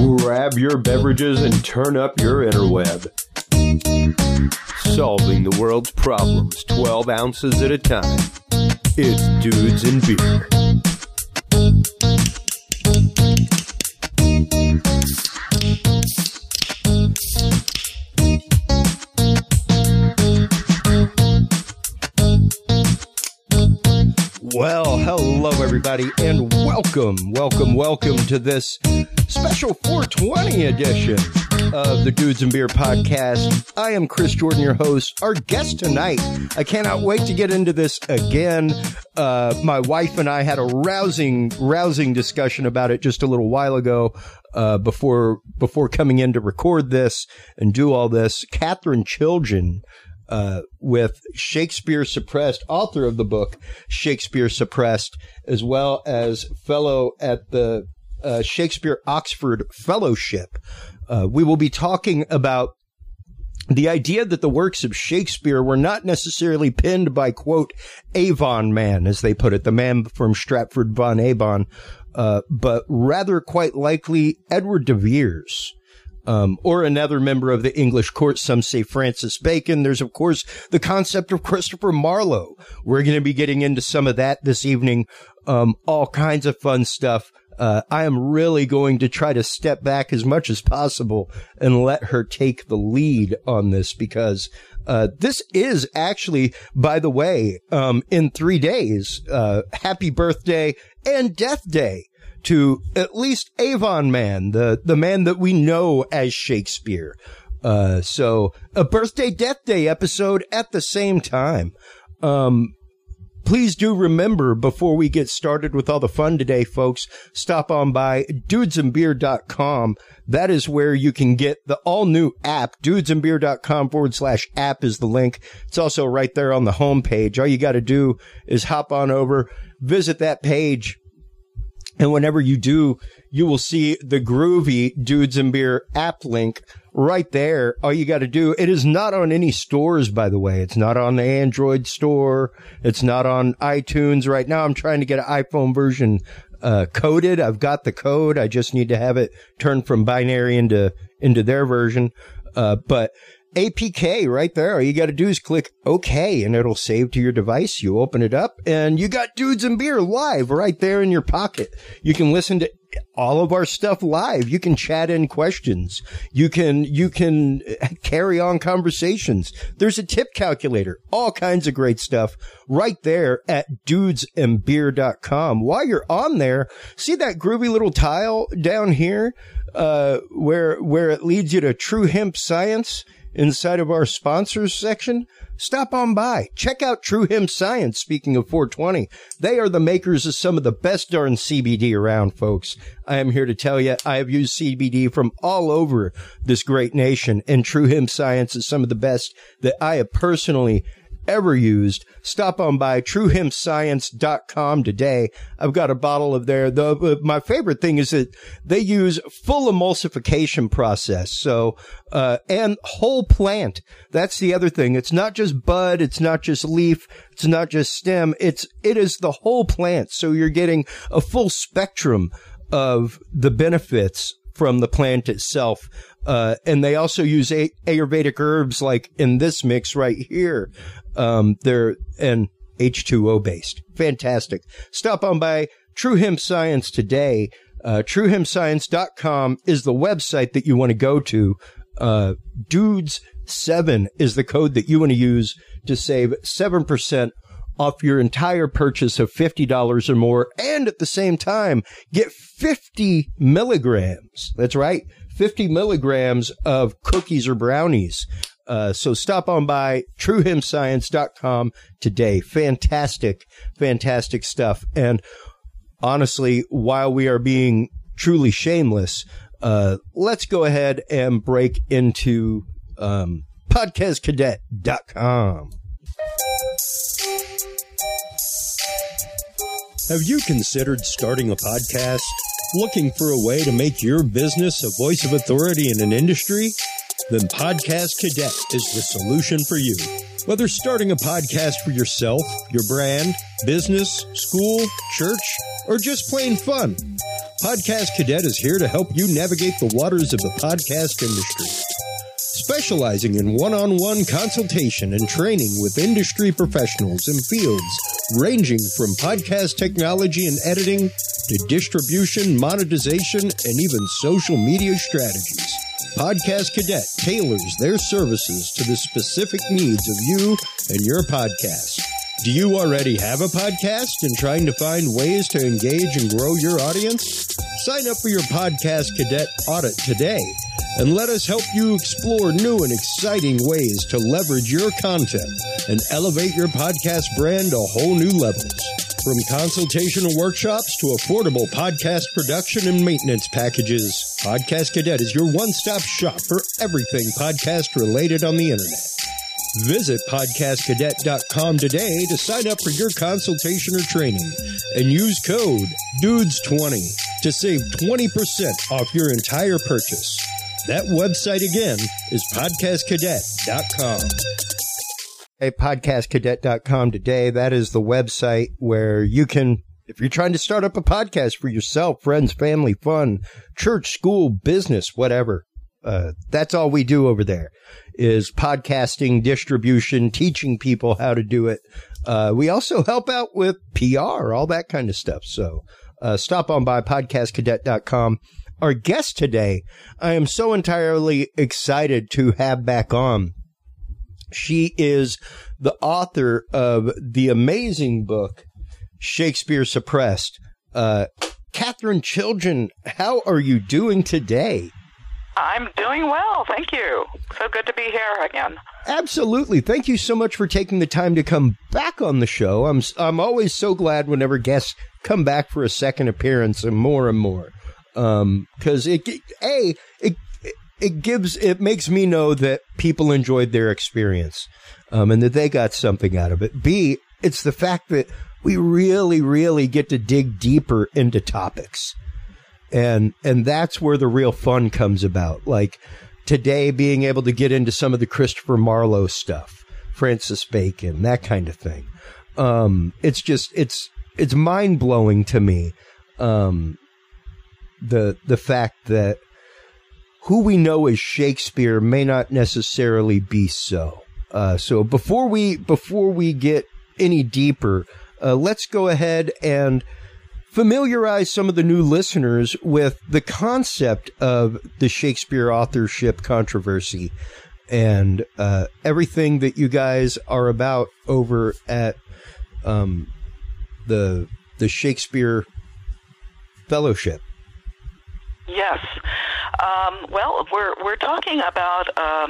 Grab your beverages and turn up your interweb. Solving the world's problems 12 ounces at a time. It's Dudes and Beer. Well, hello everybody, and welcome to this special 420 edition of the Dudes and Beer podcast. I am Chris Jordan, your host. Our guest tonight, I cannot wait to get into this again. My wife and I had a rousing discussion about it just a little while ago, before coming in to record this and do all this. Catherine Chiljan, with Shakespeare Suppressed, author of the book Shakespeare Suppressed, as well as fellow at the Shakespeare Oxford Fellowship. We will be talking about the idea that the works of Shakespeare were not necessarily penned by, quote, Avon man, as they put it, the man from Stratford-upon-Avon, but rather quite likely Edward de Vere. Or another member of the English court. Some say Francis Bacon. There's, of course, the concept of Christopher Marlowe. We're going to be getting into some of that this evening. All kinds of fun stuff. I am really going to try to step back as much as possible and let her take the lead on this, because this is actually, by the way, in 3 days, happy birthday and death day to at least Avon man, the man that we know as Shakespeare. So a birthday death day episode at the same time. Please do remember, before we get started with all the fun today, folks, stop on by dudesandbeer.com. That is where you can get the all new app. dudesandbeer.com/app is the link. It's also right there on the homepage. All you got to do is hop on over, visit that page. And whenever you do, you will see the groovy Dudes and Beer app link right there. All you got to do, it is not on any stores, by the way. It's not on the Android store. It's not on iTunes. Right now, I'm trying to get an iPhone version coded. I've got the code. I just need to have it turned from binary into their version. But APK right there. All you got to do is click OK, and it'll save to your device. You open it up, and you got Dudes and Beer live right there in your pocket. You can listen to all of our stuff live. You can chat in questions. You can carry on conversations. There's a tip calculator. All kinds of great stuff right there at dudesandbeer.com. While you're on there, see that groovy little tile down here, where it leads you to True Hemp Science inside of our sponsors section? Stop on by. Check out True Hemp Science. Speaking of 420, they are the makers of some of the best darn CBD around, folks. I am here to tell you, I have used CBD from all over this great nation, and True Hemp Science is some of the best that I have personally ever used. Stop on by truehempscience.com today. I've got a bottle of there. My favorite thing is that they use full emulsification process. So, and whole plant. That's the other thing. It's not just bud. It's not just leaf. It's not just stem. It is the whole plant. So you're getting a full spectrum of the benefits from the plant itself. And they also use Ayurvedic herbs, like in this mix right here. They're H2O based. Fantastic. Stop on by True Hemp Science today. truehempscience.com is the website that you want to go to. Dudes7 is the code that you want to use to save 7% off your entire purchase of $50 or more. And at the same time, get 50 milligrams. That's right. 50 milligrams of cookies or brownies. So stop on by truehempscience.com today. Fantastic stuff. And honestly, while we are being truly shameless, let's go ahead and break into podcastcadet.com. Have you considered starting a podcast? Looking for a way to make your business a voice of authority in an industry? Then Podcast Cadet is the solution for you. Whether starting a podcast for yourself, your brand, business, school, church, or just plain fun, Podcast Cadet is here to help you navigate the waters of the podcast industry. Specializing in one-on-one consultation and training with industry professionals in fields ranging from podcast technology and editing to distribution, monetization, and even social media strategies. Podcast Cadet tailors their services to the specific needs of you and your podcast. Do you already have a podcast and trying to find ways to engage and grow your audience? Sign up for your Podcast Cadet audit today and let us help you explore new and exciting ways to leverage your content and elevate your podcast brand to whole new levels. From consultation and workshops to affordable podcast production and maintenance packages, Podcast Cadet is your one-stop shop for everything podcast related on the internet. Visit podcastcadet.com today to sign up for your consultation or training and use code DUDES20 to save 20% off your entire purchase. That website again is podcastcadet.com. Hey, podcastcadet.com today. That is the website where you can, if you're trying to start up a podcast for yourself, friends, family, fun, church, school, business, whatever. That's all we do over there is podcasting, distribution, teaching people how to do it. We also help out with PR, all that kind of stuff. So stop on by podcastcadet.com. Our guest today, I am so entirely excited to have back on. She is the author of the amazing book, Shakespeare Suppressed. Kathryn Children, how are you doing today? I'm doing well, thank you. So good to be here again. Absolutely. Thank you so much for taking the time to come back on the show. I'm always so glad whenever guests come back for a second appearance and more. Because it makes me know that people enjoyed their experience, and that they got something out of it. B, it's the fact that we really, really get to dig deeper into topics. And that's where the real fun comes about. Like today, being able to get into some of the Christopher Marlowe stuff, Francis Bacon, that kind of thing. It's mind blowing to me. The fact that who we know as Shakespeare may not necessarily be so. So before we get any deeper, let's go ahead and familiarize some of the new listeners with the concept of the Shakespeare authorship controversy and everything that you guys are about over at the Shakespeare Fellowship. Yes. Well, we're talking about a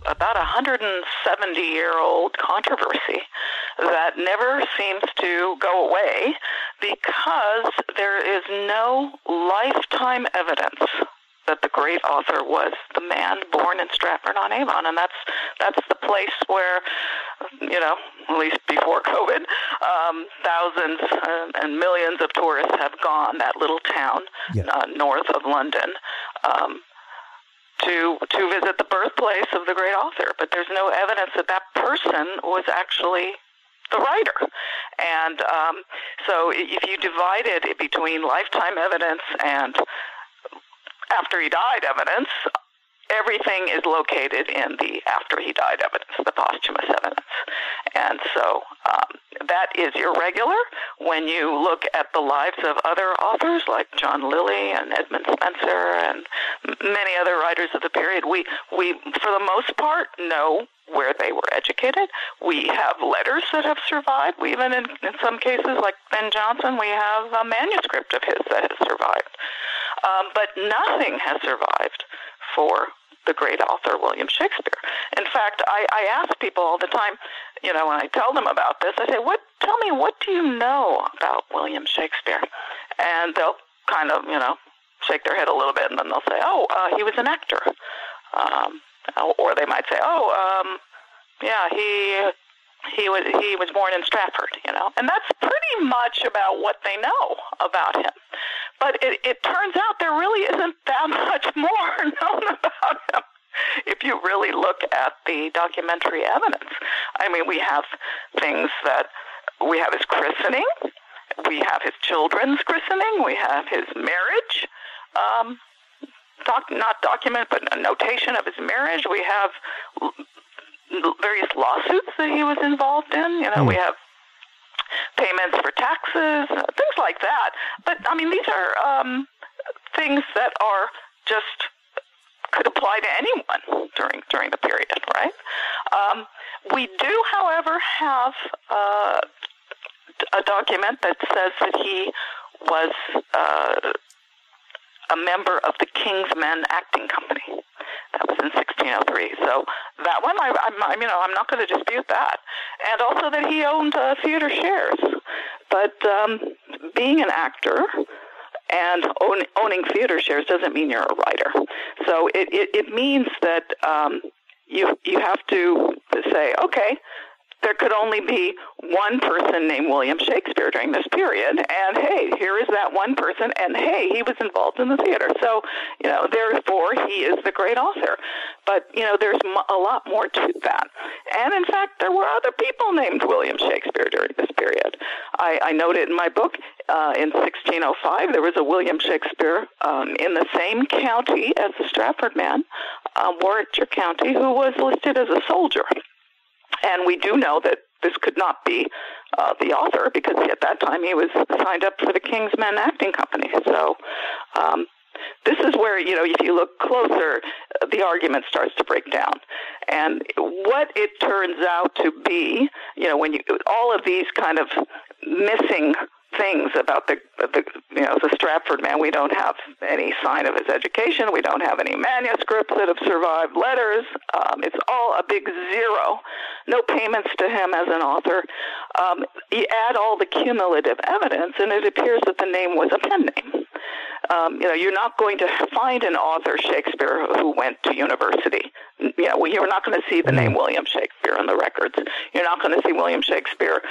170-year-old controversy that never seems to go away because there is no lifetime evidence that the great author was the man born in Stratford-on-Avon, and that's the place where, at least before COVID, thousands and millions of tourists have gone, that little town north of London, to visit the birthplace of the great author. But there's no evidence that that person was actually the writer. And so if you divided it between lifetime evidence and after he died evidence, everything is located in the after he died evidence, the posthumous evidence. And so that is irregular when you look at the lives of other authors like John Lilly and Edmund Spenser and many other writers of the period. We for the most part, know where they were educated. We have letters that have survived. We even, in some cases, like Ben Jonson, we have a manuscript of his that has survived. But nothing has survived for the great author William Shakespeare. In fact, I ask people all the time, when I tell them about this, I say, tell me, what do you know about William Shakespeare? And they'll kind of, shake their head a little bit, and then they'll say, he was an actor. Or they might say, he was born in Stratford, and that's pretty much about what they know about him. But it turns out there really isn't that much more known about him if you really look at the documentary evidence. I mean, we have things that we have his christening, we have his children's christening, we have his marriage, not document, but a notation of his marriage. We have various lawsuits that he was involved in. We have payments for taxes, things like that. But, I mean, these are things that are just could apply to anyone during the period, right? We do, however, have a document that says that he was a member of the King's Men Acting Company. That was in 1603. So that one, I'm not going to dispute that. And also that he owned theater shares. But being an actor and owning theater shares doesn't mean you're a writer. So it means that you have to say, okay, there could only be one person named William Shakespeare during this period, and hey, here is that one person, and hey, he was involved in the theater. So, therefore, he is the great author. But, there's a lot more to that. And, in fact, there were other people named William Shakespeare during this period. I noted in my book, in 1605, there was a William Shakespeare in the same county as the Stratford man, Warwickshire County, who was listed as a soldier. And we do know that this could not be the author because at that time he was signed up for the King's Men Acting Company. So this is where, if you look closer, the argument starts to break down. And what it turns out to be, when all of these kind of missing things about the Stratford man. We don't have any sign of his education. We don't have any manuscripts that have survived letters. It's all a big zero. No payments to him as an author. You add all the cumulative evidence, and it appears that the name was a pen name. You're not going to find an author, Shakespeare, who went to university. You're not going to see the name William Shakespeare in the records. You're not going to see William Shakespeare,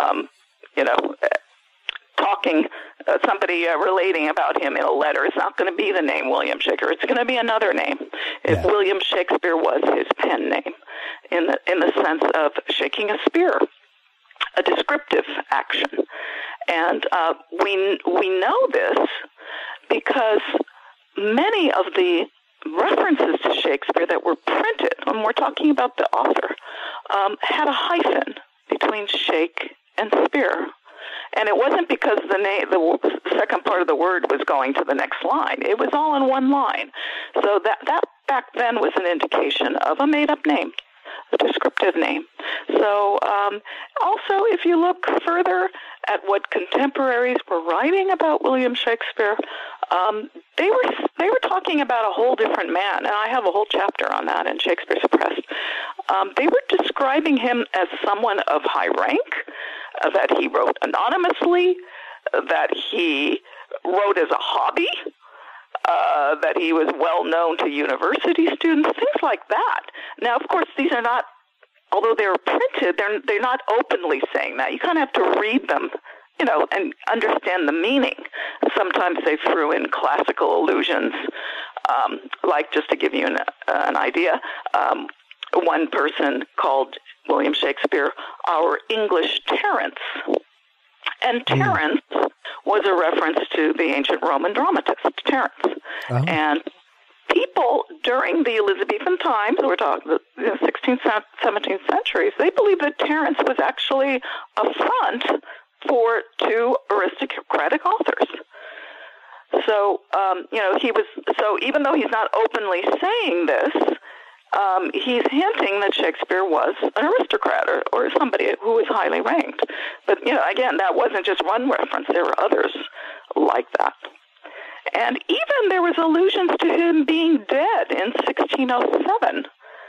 talking, somebody relating about him in a letter. It's not going to be the name William Shakespeare. It's going to be another name. If William Shakespeare was his pen name, in the sense of shaking a spear, a descriptive action. And we know this because many of the references to Shakespeare that were printed, when we're talking about the author, had a hyphen between shake and spear. And it wasn't because the second part of the word was going to the next line. It was all in one line. So that back then was an indication of a made-up name, a descriptive name. So also, if you look further at what contemporaries were writing about William Shakespeare, they were talking about a whole different man, and I have a whole chapter on that in Shakespeare Suppressed. They were describing him as someone of high rank, that he wrote anonymously, that he wrote as a hobby, that he was well known to university students, things like that. Now, of course, these are not, although they're printed, they're not openly saying that. You kind of have to read them, and understand the meaning. Sometimes they threw in classical allusions, like, just to give you an idea, one person called William Shakespeare our English Terence. And Terence was a reference to the ancient Roman dramatist, Terence. Oh. And people during the Elizabethan times, we're talking the 16th, 17th centuries, they believed that Terence was actually a front for two aristocratic authors. So, even though he's not openly saying this, he's hinting that Shakespeare was an aristocrat or somebody who was highly ranked. But, again, that wasn't just one reference. There were others like that. And even there was allusions to him being dead in 1607.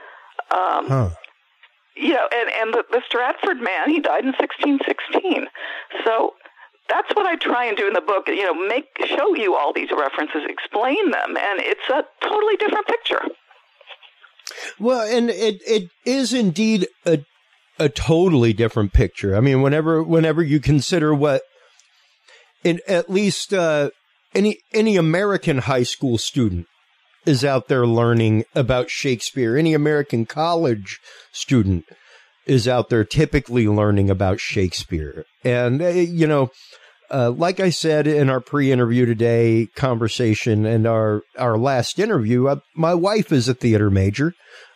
And the Stratford man, he died in 1616. So that's what I try and do in the book, show you all these references, explain them, and it's a totally different picture. Well, and it is indeed a totally different picture. I mean, whenever you consider what, at least any American high school student is out there learning about Shakespeare, any American college student is out there typically learning about Shakespeare, and like I said in our pre-interview today conversation and our last interview, my wife is a theater major.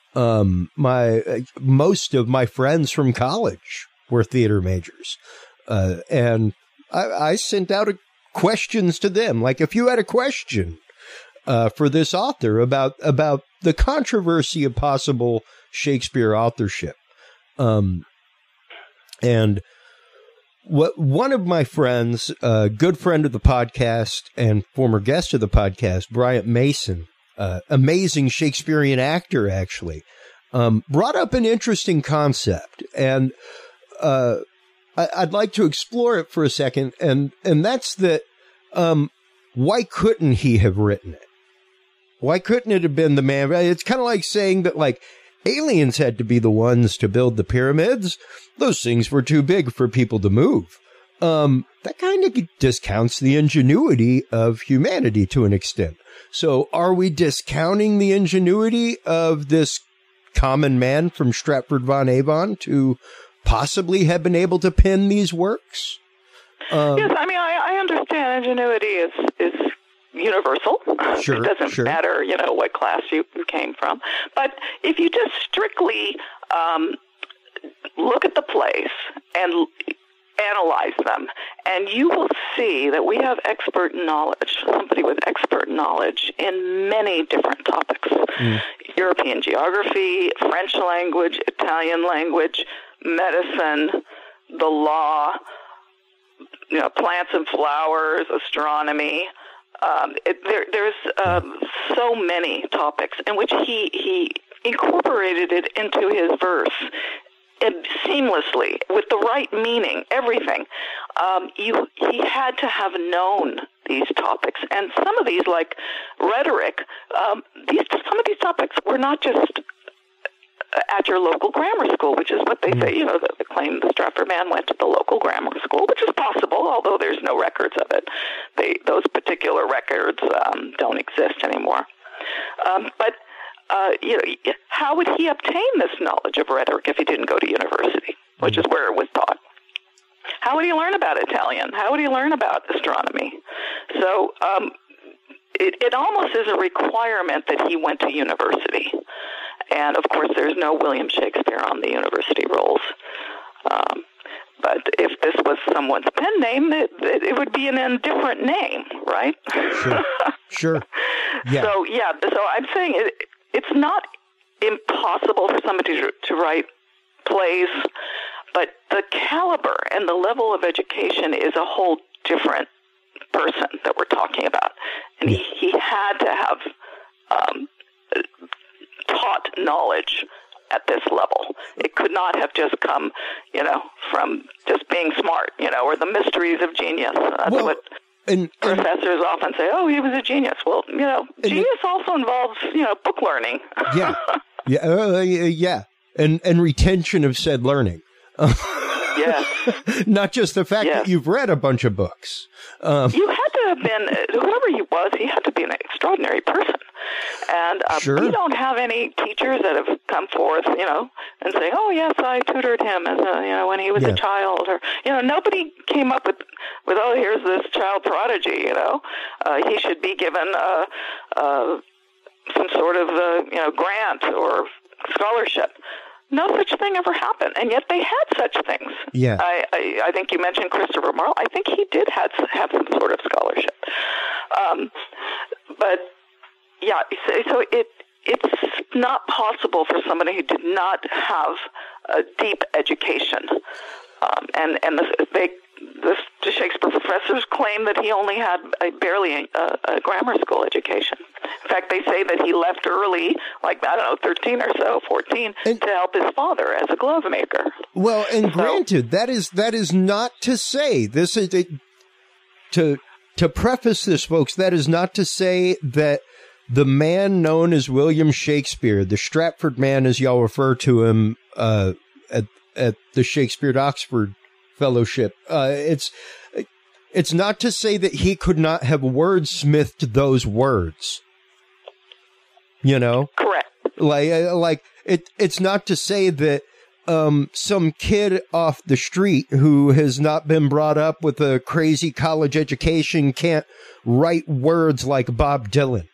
Most of my friends from college were theater majors. And I sent out questions to them. Like, if you had a question for this author about the controversy of possible Shakespeare authorship, and what one of my friends, a good friend of the podcast and former guest of the podcast, Bryant Mason, amazing Shakespearean actor, actually, brought up an interesting concept, and I'd like to explore it for a second, and that's that, why couldn't he have written it? Why couldn't it have been the man? It's kind of like saying that, like, aliens had to be the ones to build the pyramids. Those things were too big for people to move. That kind of discounts the ingenuity of humanity to an extent. So are we discounting the ingenuity of this common man from Stratford-upon-Avon to possibly have been able to pen these works? Yes, I mean, I understand ingenuity is universal. Sure, it doesn't matter, what class you came from. But if you just strictly look at the plays and analyze them, and you will see that we have somebody with expert knowledge in many different topics. European geography, French language, Italian language, medicine, the law, plants and flowers, astronomy. There's so many topics in which he incorporated it into his verse seamlessly with the right meaning, everything. He had to have known these topics, and some of these, like rhetoric, some of these topics were not just at your local grammar school, which is what they say. They claim the Stratford man went to the local grammar school, which is possible, although there's no records of it. Those particular records don't exist anymore. But how would he obtain this knowledge of rhetoric if he didn't go to university, which is where it was taught? How would he learn about Italian? How would he learn about astronomy? So it almost is a requirement that he went to university. And, of course, there's no William Shakespeare on the university rolls. But if this was someone's pen name, it would be in a different name, right? Sure. Yeah. So I'm saying it's not impossible for somebody to write plays, but the caliber and the level of education is a whole different person that we're talking about. And he had to have taught knowledge at this level. It could not have just come, from just being smart, or the mysteries of genius. That's what professors often say, he was a genius. Well, genius also involves, book learning. Yeah. And retention of said learning. Yes. Not just the fact that you've read a bunch of books. You had to have been, whoever he was, he had to be an extraordinary person. And we don't have any teachers that have come forth, and say, yes, I tutored him as when he was a child. Or, nobody came up with, here's this child prodigy, he should be given some sort of, grant or scholarship. No such thing ever happened, and yet they had such things. Yeah, I think you mentioned Christopher Marlowe. I think he did have some sort of scholarship, but so it's not possible for somebody who did not have a deep education, and the Shakespeare professors claim that he only had barely a grammar school education. In fact, they say that he left early, 13 or so, 14, to help his father as a glove maker. Well, and granted, that is not to say this is to preface this, folks. That is not to say that the man known as William Shakespeare, the Stratford man, as y'all refer to him at the Shakespeare Oxford Fellowship, it's not to say that he could not have wordsmithed those words. Correct. It's not to say that some kid off the street who has not been brought up with a crazy college education can't write words like Bob Dylan,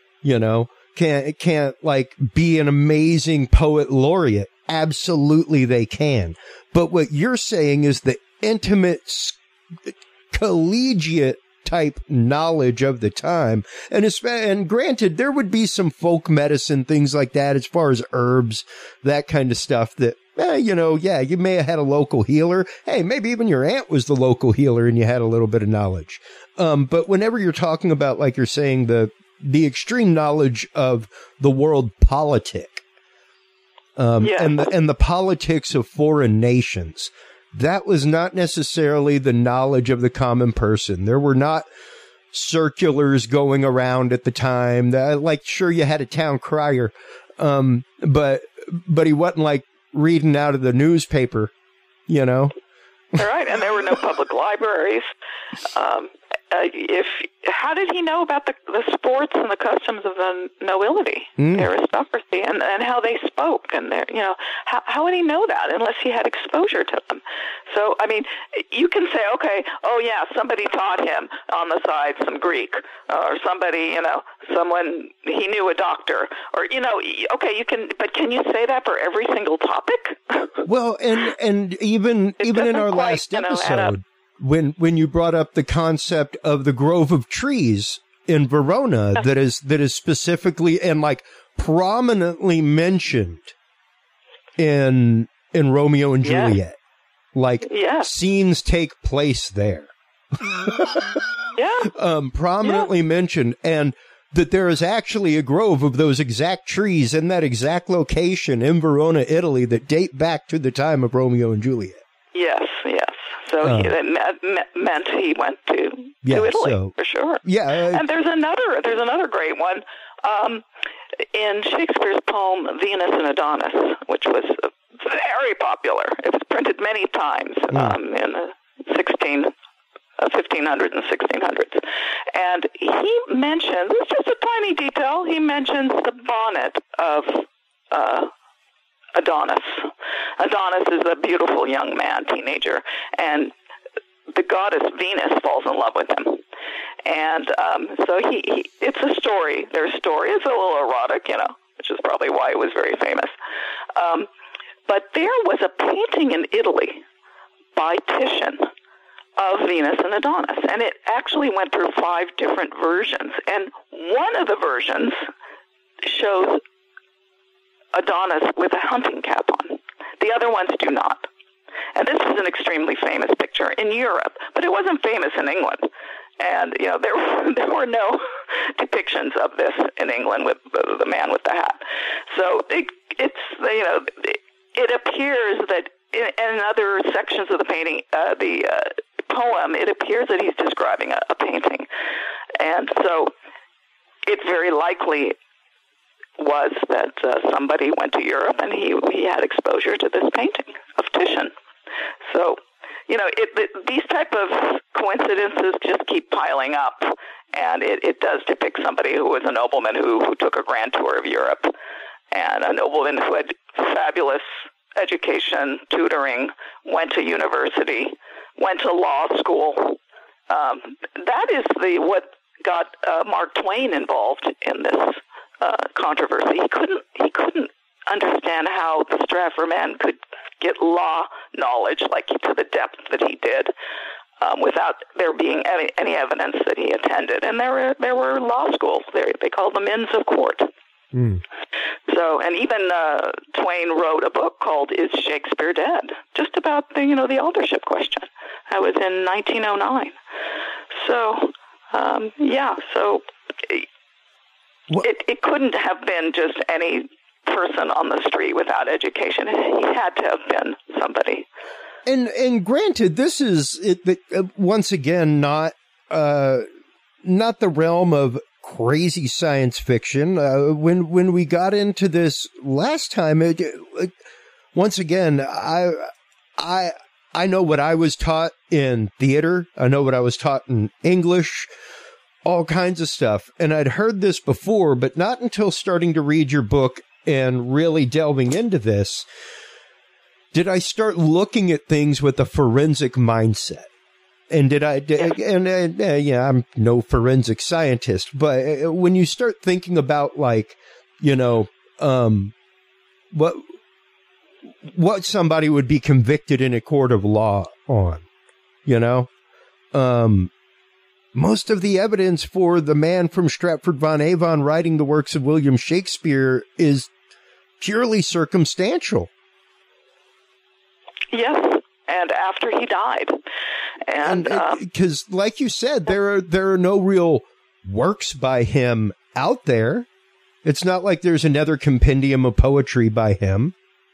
can't like be an amazing poet laureate. Absolutely they can. But what you're saying is the intimate collegiate type knowledge of the time. And granted, there would be some folk medicine, things like that, as far as herbs, that kind of stuff that, you may have had a local healer. Hey, maybe even your aunt was the local healer and you had a little bit of knowledge. But whenever you're talking about, like you're saying, the extreme knowledge of the world politic, and the politics of foreign nations, that was not necessarily the knowledge of the common person. There were not circulars going around at the time. Sure, you had a town crier, but he wasn't like reading out of the newspaper, All right, and there were no public libraries. How did he know about the sports and the customs of the nobility, the aristocracy, and how they spoke, and how would he know that unless he had exposure to them? So, I mean, you can say, okay, oh yeah, somebody taught him on the side some Greek, or somebody, someone he knew, a doctor, or okay, you can, but can you say that for every single topic? Well, and even in our last episode, when you brought up the concept of the grove of trees in Verona, that is specifically and like prominently mentioned in Romeo and Juliet, scenes take place there. Prominently mentioned, and that there is actually a grove of those exact trees in that exact location in Verona, Italy, that date back to the time of Romeo and Juliet. Yes. So that meant he went to Italy, for sure. Yeah, and there's another great one in Shakespeare's poem Venus and Adonis, which was very popular. It was printed many times in the 1500s and 1600s. And he mentions, it's just a tiny detail, he mentions the bonnet of Adonis. Adonis is a beautiful young man, teenager, and the goddess Venus falls in love with him. And so it's a story. Their story is a little erotic, which is probably why it was very famous. But there was a painting in Italy by Titian of Venus and Adonis, and it actually went through 5 different versions. And one of the versions shows Adonis with a hunting cap on. The other ones do not. And this is an extremely famous picture in Europe, but it wasn't famous in England. And, there were no depictions of this in England with the man with the hat. So it appears that in other sections of the painting, the poem, it appears that he's describing a painting. And so it very likely was that somebody went to Europe and he had exposure to this painting of Titian. So, these type of coincidences just keep piling up, and it does depict somebody who was a nobleman who took a grand tour of Europe, and a nobleman who had fabulous education, tutoring, went to university, went to law school. That is what got Mark Twain involved in this controversy. He couldn't understand how the Stratford man could get law knowledge to the depth that he did, without there being any evidence that he attended. And there were law schools. They called them Inns of Court. So, and even Twain wrote a book called "Is Shakespeare Dead?" just about the authorship question. That was in 1909. So, so it couldn't have been just any person on the street without education. He had to have been somebody. And granted, this is once again not the realm of crazy science fiction. When we got into this last time, once again, I know what I was taught in theater. I know what I was taught in English, all kinds of stuff. And I'd heard this before, but not until starting to read your book and really delving into this. did I start looking at things with a forensic mindset. And I'm no forensic scientist, but when you start thinking about, like, you know, what somebody would be convicted in a court of law on, you know, most of the evidence for the man from Stratford-upon-Avon writing the works of William Shakespeare is purely circumstantial. Yes, and after he died. And because, like you said, there are no real works by him out there. It's not like there's another compendium of poetry by him.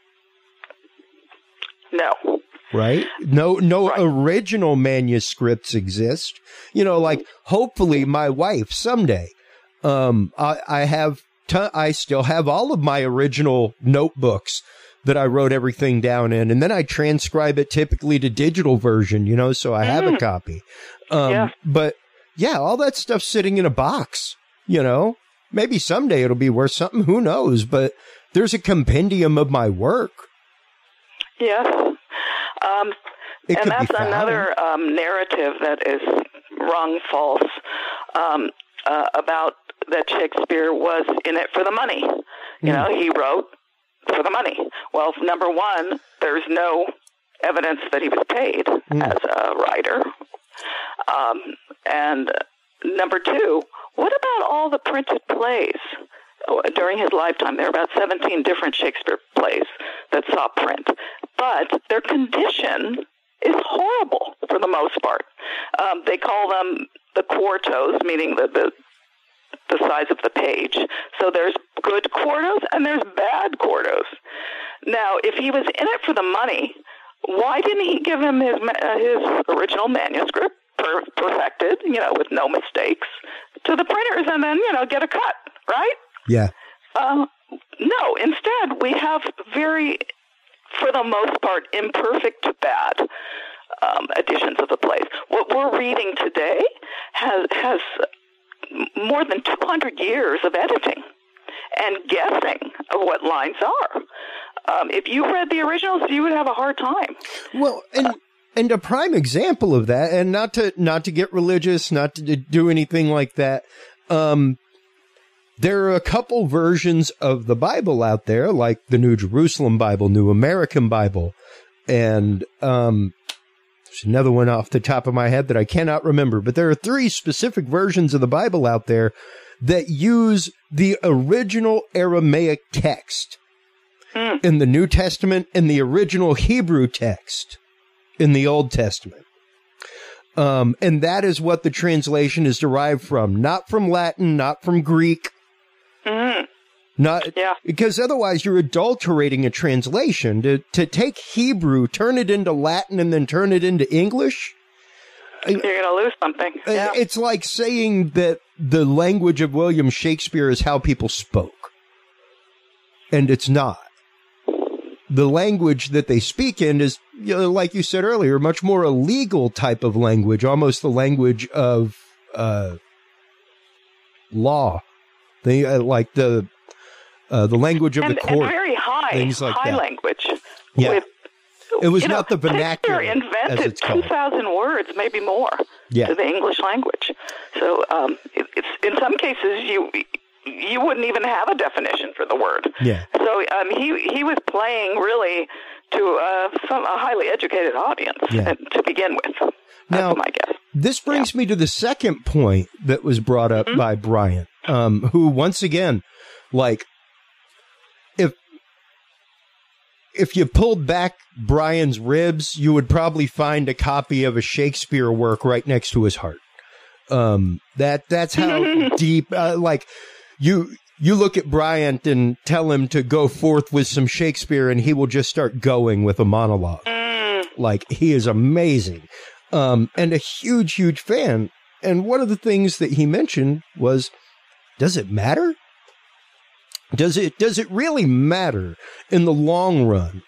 No. Right? No right. Original manuscripts exist. You know, like, hopefully my wife someday, I still have all of my original notebooks that I wrote everything down in, and then I transcribe it typically to digital version, you know, so I have a copy. But yeah, all that stuff's sitting in a box, you know. Maybe someday it'll be worth something, who knows, but there's a compendium of my work. Yes. And that's another narrative that is wrong, false, about that Shakespeare was in it for the money. You know, he wrote for the money. Well, number one, there's no evidence that he was paid as a writer. And number two, what about all the printed plays during his lifetime? There are about 17 different Shakespeare plays that saw print, but their condition is horrible for the most part. They call them the quartos, meaning the size of the page. So there's good quartos and there's bad quartos. Now, if he was in it for the money, why didn't he give him his original manuscript, perfected, you know, with no mistakes, to the printers and then, you know, get a cut, right? Yeah. No, instead we have very, for the most part, imperfect to bad editions of the plays. What we're reading today has more than 200 years of editing and guessing of what lines are. If you read the originals, you would have a hard time. Well, and a prime example of that, and not to get religious, not to do anything like that, there are a couple versions of the Bible out there, like the New Jerusalem Bible, New American Bible, and there's another one off the top of my head that I cannot remember, but there are 3 specific versions of the Bible out there that use the original Aramaic text in the New Testament and the original Hebrew text in the Old Testament. And that is what the translation is derived from, not from Latin, not from Greek. Because otherwise you're adulterating a translation. To take Hebrew, turn it into Latin, and then turn it into English, you're going to lose something. It's like saying that the language of William Shakespeare is how people spoke. And it's not. The language that they speak in is, you know, like you said earlier, much more a legal type of language, almost the language of law. They like the language of the court, and very high, things like high that. language. Yeah, with, it was not the vernacular. Shakespeare invented 2,000 words, maybe more, to the English language. So it's in some cases you wouldn't even have a definition for the word. Yeah. So he was playing really to a highly educated audience to begin with. That's my guess. This brings me to the second point that was brought up by Bryant, who, once again, like, if you pulled back Brian's ribs, you would probably find a copy of a Shakespeare work right next to his heart. That's how deep, like, you look at Bryant and tell him to go forth with some Shakespeare, and he will just start going with a monologue. Like, he is amazing. And a huge, huge fan. And one of the things that he mentioned was, does it matter? Does it really matter in the long run?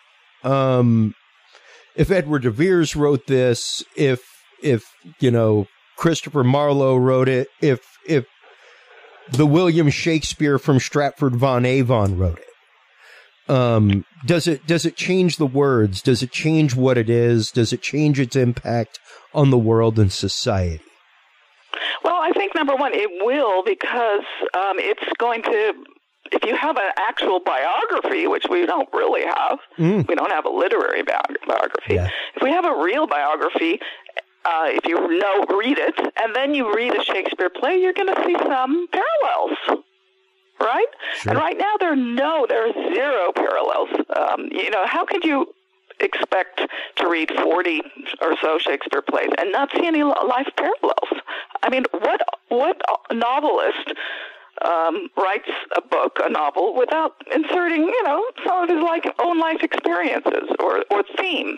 If Edward de Vere's wrote this, if you know, Christopher Marlowe wrote it, if the William Shakespeare from Stratford-upon-Avon wrote it, Does it change the words? Does it change what it is? Does it change its impact on the world and society? Well, I think, number one, it will, because it's going to, if you have an actual biography, which we don't really have, we don't have a literary biography. Yeah. If we have a real biography, if you read it, and then you read a Shakespeare play, you're going to see some parallels. Right? Sure. And right now there are zero parallels. How could you expect to read 40 or so Shakespeare plays and not see any life parallels? I mean, what novelist writes a novel without inserting, some of his own life experiences or themes?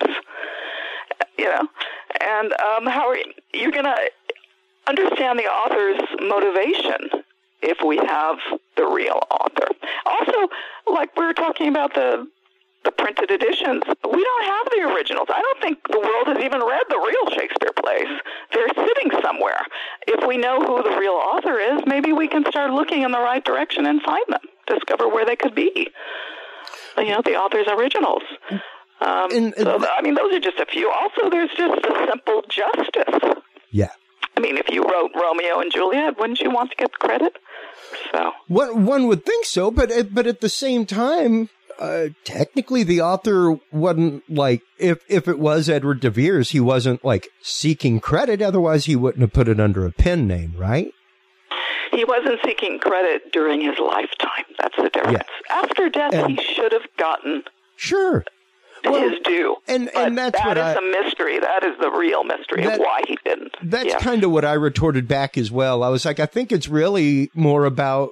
And how are you going to understand the author's motivation if we have the real author? Also, like we were talking about the printed editions, we don't have the originals. I don't think the world has even read the real Shakespeare plays. They're sitting somewhere. If we know who the real author is, maybe we can start looking in the right direction and find them, discover where they could be. The author's originals. Those are just a few. Also, there's just a simple justice. Yeah. I mean, if you wrote Romeo and Juliet, wouldn't you want to get credit? So one would think so, but at the same time, technically the author wasn't if it was Edward de Vere's, he wasn't seeking credit. Otherwise, he wouldn't have put it under a pen name, right? He wasn't seeking credit during his lifetime. That's the difference. Yeah. After death, he should have gotten his due. And that's a mystery. That is the real mystery of why he didn't. That's kind of what I retorted back as well. I was like, I think it's really more about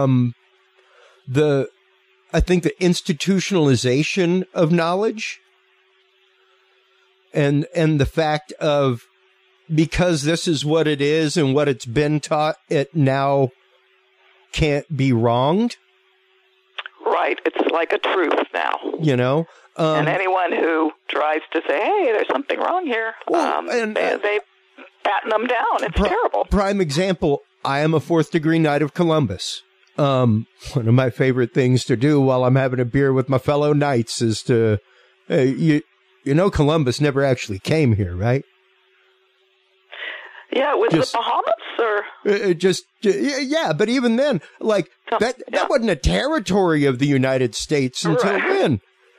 the institutionalization of knowledge and the fact of, because this is what it is and what it's been taught, it now can't be wronged. Right. It's like a truth now. And anyone who tries to say, hey, there's something wrong here, they batten them down. It's terrible. Prime example, I am a 4th degree Knight of Columbus. One of my favorite things to do while I'm having a beer with my fellow Knights is to, Columbus never actually came here, right? Yeah, it was the Bahamas, or? But even then, that wasn't a territory of the United States until when?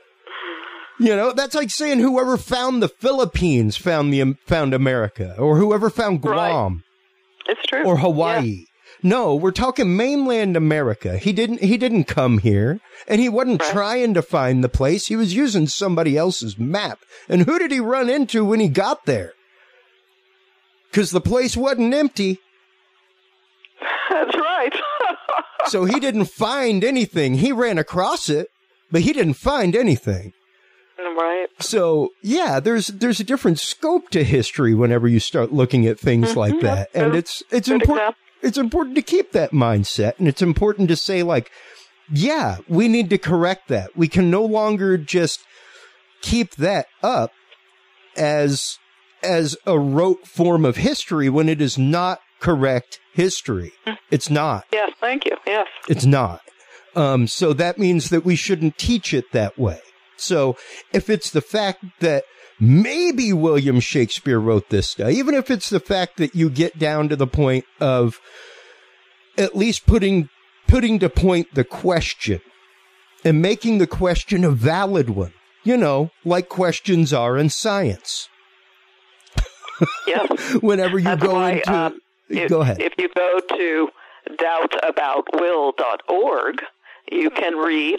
That's like saying whoever found the Philippines found America, or whoever found Guam. Right. It's true. Or Hawaii. Yeah. No, we're talking mainland America. He didn't come here, and he wasn't trying to find the place. He was using somebody else's map. And who did he run into when he got there? Because the place wasn't empty. That's right. So he didn't find anything. He ran across it, but he didn't find anything. Right. So, yeah, there's a different scope to history whenever you start looking at things like that. And it's important. It's important to keep that mindset, and it's important to say, we need to correct that. We can no longer just keep that up as a rote form of history when it is not correct history. It's not. Yes, thank you. Yes. It's not. So that means that we shouldn't teach it that way. So if it's the fact that maybe William Shakespeare wrote this stuff, even if it's the fact that you get down to the point of at least putting to point the question and making the question a valid one, like questions are in science. Yes. Whenever you go into... go ahead. If you go to doubtaboutwill.org, you can read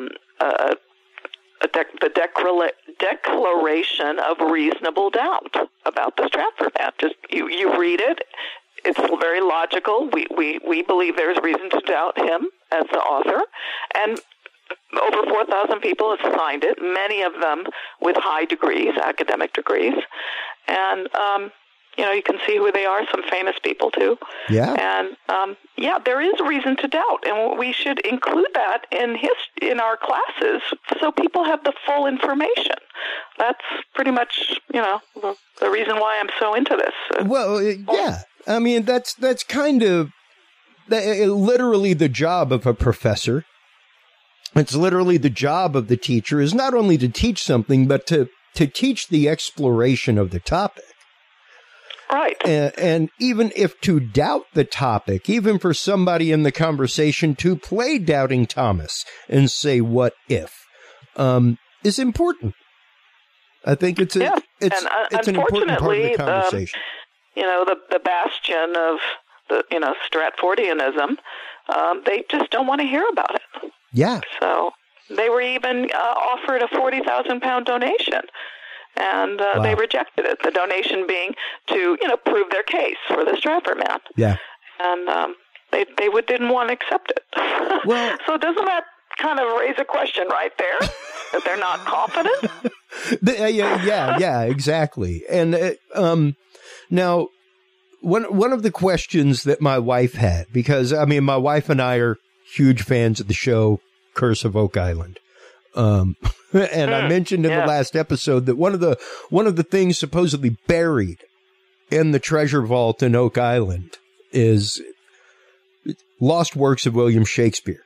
the Declaration of Reasonable Doubt about the Stratford man. Just you read it. It's very logical. We believe there's reason to doubt him as the author, and over 4,000 people have signed it. Many of them with high degrees, academic degrees, and you can see who they are. Some famous people too. Yeah. And there is reason to doubt, and we should include that in our classes so people have the full information. That's pretty much the reason why I'm so into this. Well, yeah. I mean, that's kind of literally the job of a professor It's literally the job of the teacher is not only to teach something, but to teach the exploration of the topic. Right. And even if to doubt the topic, even for somebody in the conversation to play Doubting Thomas and say, what if, is important. I think it's an important part of the conversation. The bastion of the, Stratfordianism, they just don't want to hear about it. Yeah. So they were even offered a 40,000-pound donation. And wow. They rejected it, the donation being to, prove their case for the Stratford man. Yeah. And they didn't want to accept it. Well, so doesn't that kind of raise a question right there, that they're not confident? Yeah, exactly. And now, one of the questions that my wife had, because, my wife and I are huge fans of the show Curse of Oak Island. And I mentioned in the last episode that one of the things supposedly buried in the treasure vault in Oak Island is lost works of William Shakespeare.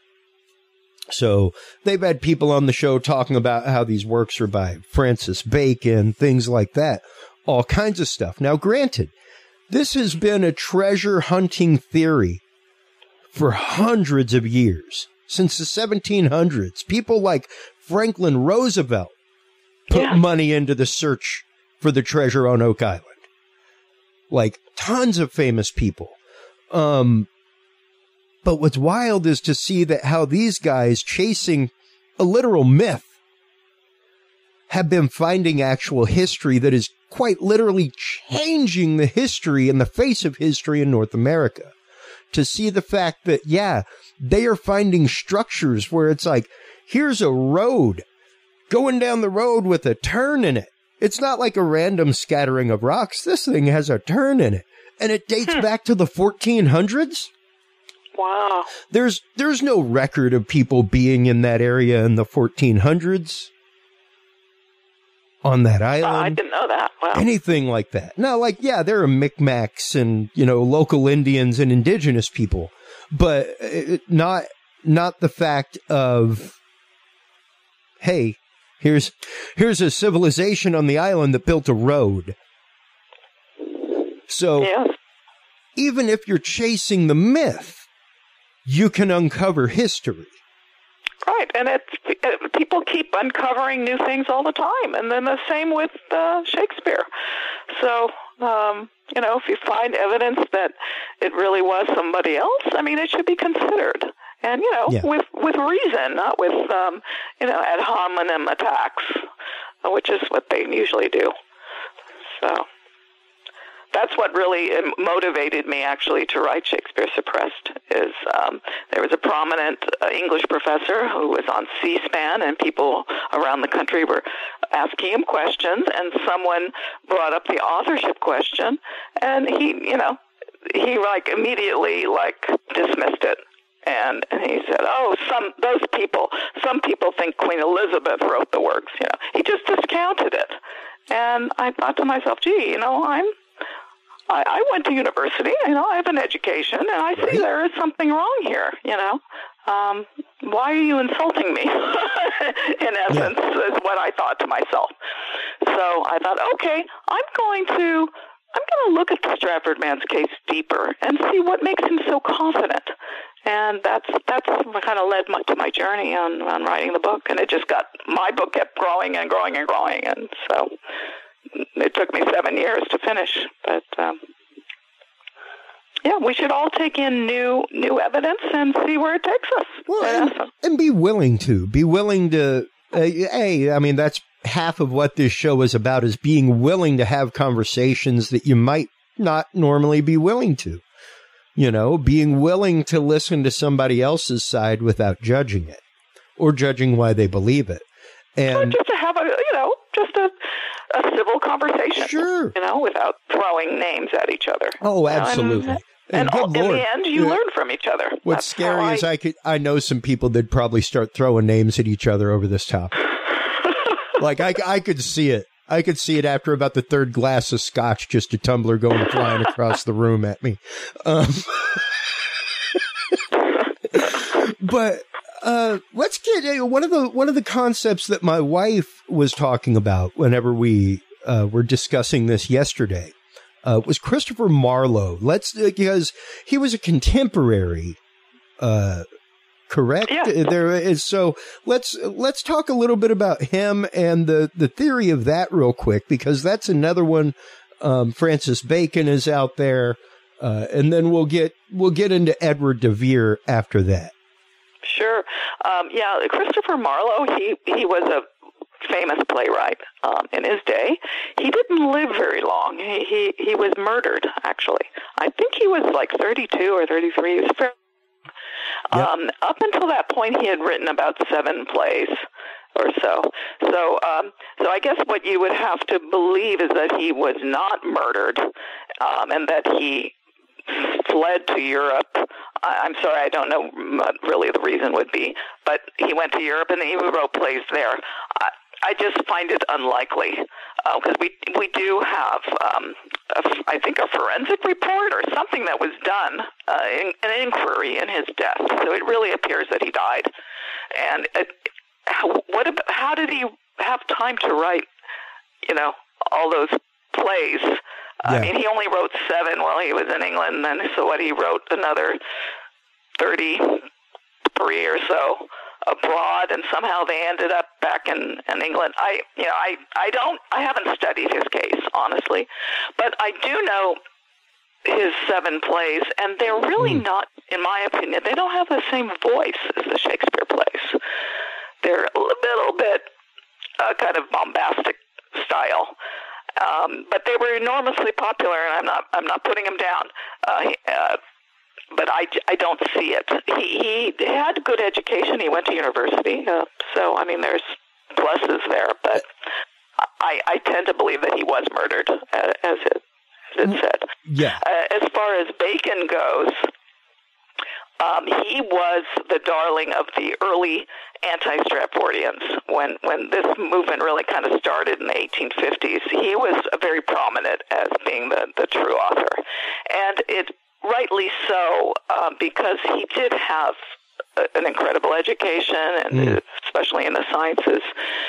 So they've had people on the show talking about how these works are by Francis Bacon, things like that, all kinds of stuff. Now, granted, this has been a treasure hunting theory for hundreds of years. Since the 1700s, people like Franklin Roosevelt put money into the search for the treasure on Oak Island. Like tons of famous people. But what's wild is to see that how these guys chasing a literal myth have been finding actual history that is quite literally changing the history and the face of history in North America. To see the fact that, they are finding structures where it's like, here's a road going down the road with a turn in it. It's not like a random scattering of rocks. This thing has a turn in it. And it dates back to the 1400s. Wow. There's no record of people being in that area in the 1400s on that island. I didn't know that. Wow. Anything like that. Now, there are Micmacs and, local Indians and indigenous people. But not the fact of, hey, here's a civilization on the island that built a road. So even if you're chasing the myth, you can uncover history. Right, and people keep uncovering new things all the time, and then the same with Shakespeare. So, if you find evidence that it really was somebody else, it should be considered. And, with reason, not with, ad hominem attacks, which is what they usually do. So that's what really motivated me, actually, to write Shakespeare Suppressed, is there was a prominent English professor who was on C-SPAN, and people around the country were asking him questions, and someone brought up the authorship question, and he immediately dismissed it. And he said, some people think Queen Elizabeth wrote the works. He just discounted it. And I thought to myself, gee, I went to university, I have an education, and I see there is something wrong here, Why are you insulting me? In essence, is what I thought to myself. So I thought, okay, I'm going to look at the Stratford man's case deeper and see what makes him so confident. And that's what kind of led to my journey on writing the book. And my book kept growing and growing and growing. And so it took me 7 years to finish. But, we should all take in new evidence and see where it takes us. Well, and be willing to. That's half of what this show is about, is being willing to have conversations that you might not normally be willing to. Being willing to listen to somebody else's side without judging it or judging why they believe it. And just to have a civil conversation. Sure. Without throwing names at each other. Oh, absolutely. And in the end, you learn from each other. What's scary is I know some people that probably start throwing names at each other over this topic. I could see it. I could see it after about the third glass of scotch, just a tumbler going flying across the room at me. But let's get one of the concepts that my wife was talking about whenever we were discussing this yesterday. Was Christopher Marlowe. Because he was a contemporary, correct? Yeah. So let's talk a little bit about him and the theory of that real quick, because that's another one. Francis Bacon is out there, and then we'll get into Edward de Vere after that. Sure. Christopher Marlowe, he was a famous playwright in his day. He didn't live very long. He was murdered, actually. I think he was like 32 or 33. He was fairly up until that point, he had written about 7 plays or so. So I guess what you would have to believe is that he was not murdered, and that he fled to Europe. I'm sorry, I don't know what really the reason would be, but he went to Europe and he wrote plays there. I just find it unlikely, because we do have, I think, a forensic report or something that was done, an inquiry in his death. So it really appears that he died. And how did he have time to write, all those plays? Yeah. I mean, he only wrote 7 while he was in England, and so he wrote another 33 or so abroad, and somehow they ended up back in England. I haven't studied his case, honestly, but I do know his 7 plays, and they're really not, in my opinion, they don't have the same voice as the Shakespeare plays. They're a little bit kind of bombastic style. But they were enormously popular, and I'm not putting him down. But I don't see it. He had good education. He went to university, so I mean, there's pluses there. But I tend to believe that he was murdered, as it said. Yeah. As far as Bacon goes, he was the darling of the early anti-Stratfordians. When this movement really kind of started in the 1850s, he was very prominent as being the true author. And it rightly so, because he did have an incredible education, and especially in the sciences,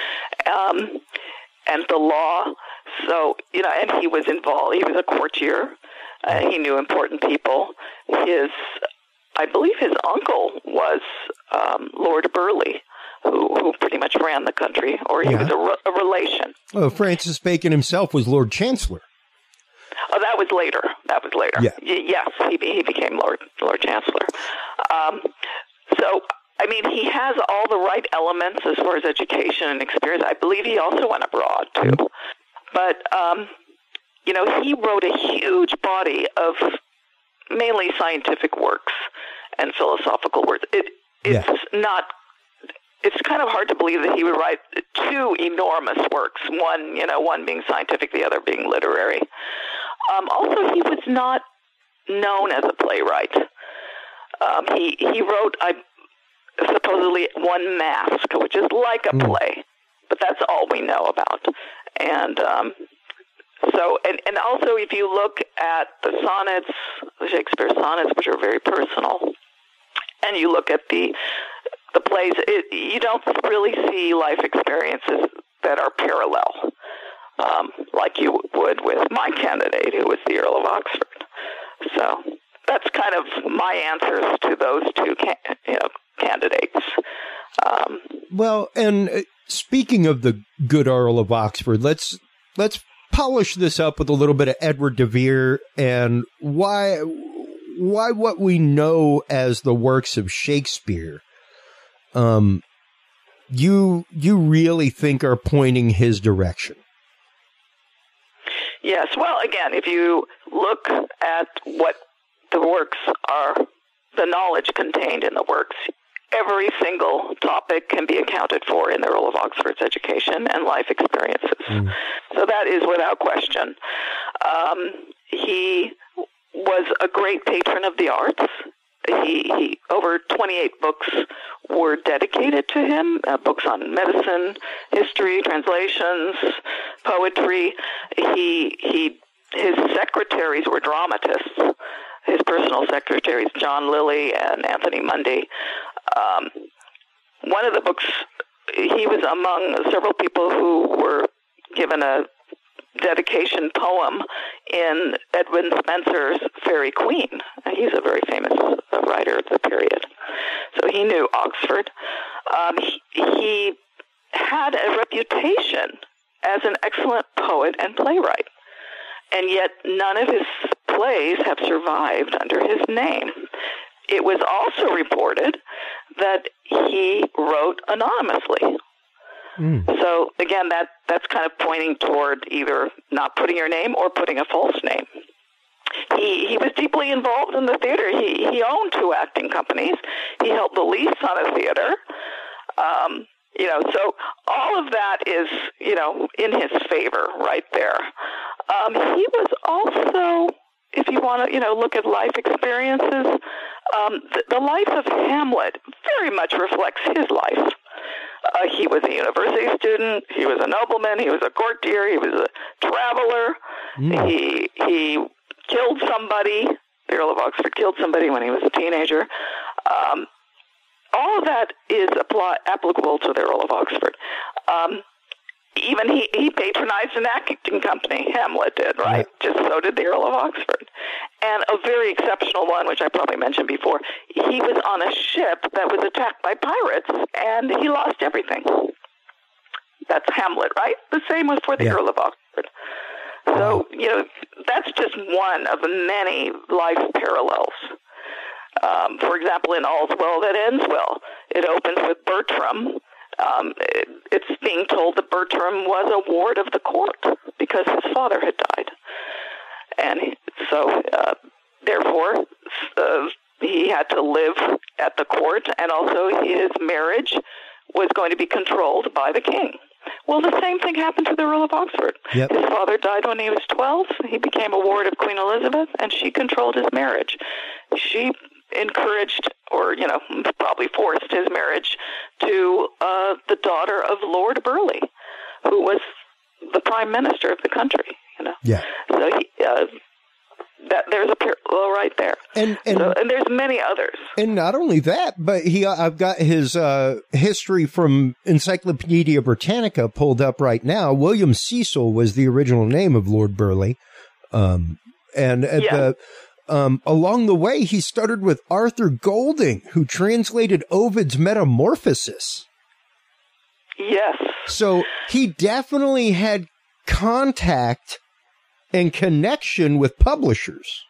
and the law. So, and he was involved. He was a courtier. He knew important people. I believe his uncle was Lord Burleigh, who pretty much ran the country, or he was a relation. Oh, Francis Bacon himself was Lord Chancellor. Oh, that was later. Yeah. Yes, he became Lord Chancellor. So, I mean, he has all the right elements as far as education and experience. I believe he also went abroad, too. But, he wrote a huge body of mainly scientific works and philosophical works. It's kind of hard to believe that he would write 2 enormous works, one being scientific, the other being literary. Also, he was not known as a playwright. He wrote, supposedly, One Mask, which is like a play, but that's all we know about. And and also, if you look at the sonnets, the Shakespeare sonnets, which are very personal, and you look at the plays, you don't really see life experiences that are parallel, like you would with my candidate, who was the Earl of Oxford. So that's kind of my answers to those 2 candidates. Well, and speaking of the good Earl of Oxford, let's polish this up with a little bit of Edward de Vere and why what we know as the works of Shakespeare, you really think are pointing his direction. Yes. Well, again, if you look at what the works are, the knowledge contained in the works, every single topic can be accounted for in the Earl of Oxford's education and life experiences. So that is without question. He was a great patron of the arts. He over 28 books were dedicated to him, books on medicine, history, translations, poetry. His secretaries were dramatists. His personal secretaries, John Lilly and Anthony Mundy. one of the books, he was among several people who were given a dedication poem in Edwin Spencer's Faerie Queene. He's a very famous writer of the period. So he knew Oxford. He had a reputation as an excellent poet and playwright, and yet none of his plays have survived under his name. It was also reported that he wrote anonymously. So again, that's kind of pointing toward either not putting your name or putting a false name. He was deeply involved in the theater. He owned 2 acting companies. He held the lease on a theater. So all of that is, in his favor right there. He was also, if you want to, look at life experiences, the life of Hamlet very much reflects his life. He was a university student. He was a nobleman. He was a courtier. He was a traveler. He killed somebody. The Earl of Oxford killed somebody when he was a teenager. All of that is applicable to the Earl of Oxford. Even he patronized an acting company, Hamlet did, right? Just so did the Earl of Oxford. And a very exceptional one, which I probably mentioned before, he was on a ship that was attacked by pirates, and he lost everything. That's Hamlet, right? The same was for the Earl of Oxford. So, that's just one of many life parallels. For example, in All's Well That Ends Well, it opens with Bertram. It's being told that Bertram was a ward of the court because his father had died. And so, therefore, he had to live at the court, and also his marriage was going to be controlled by the king. Well, the same thing happened to the Earl of Oxford. His father died when he was 12. He became a ward of Queen Elizabeth, and she controlled his marriage. She encouraged, or, probably forced his marriage to the daughter of Lord Burleigh, who was the prime minister of the country, So there's a parallel right there. And there's many others. And not only that, but I've got his history from Encyclopedia Britannica pulled up right now. William Cecil was the original name of Lord Burleigh. Along the way, he started with Arthur Golding, who translated Ovid's Metamorphoses. Yes. So he definitely had contact and connection with publishers.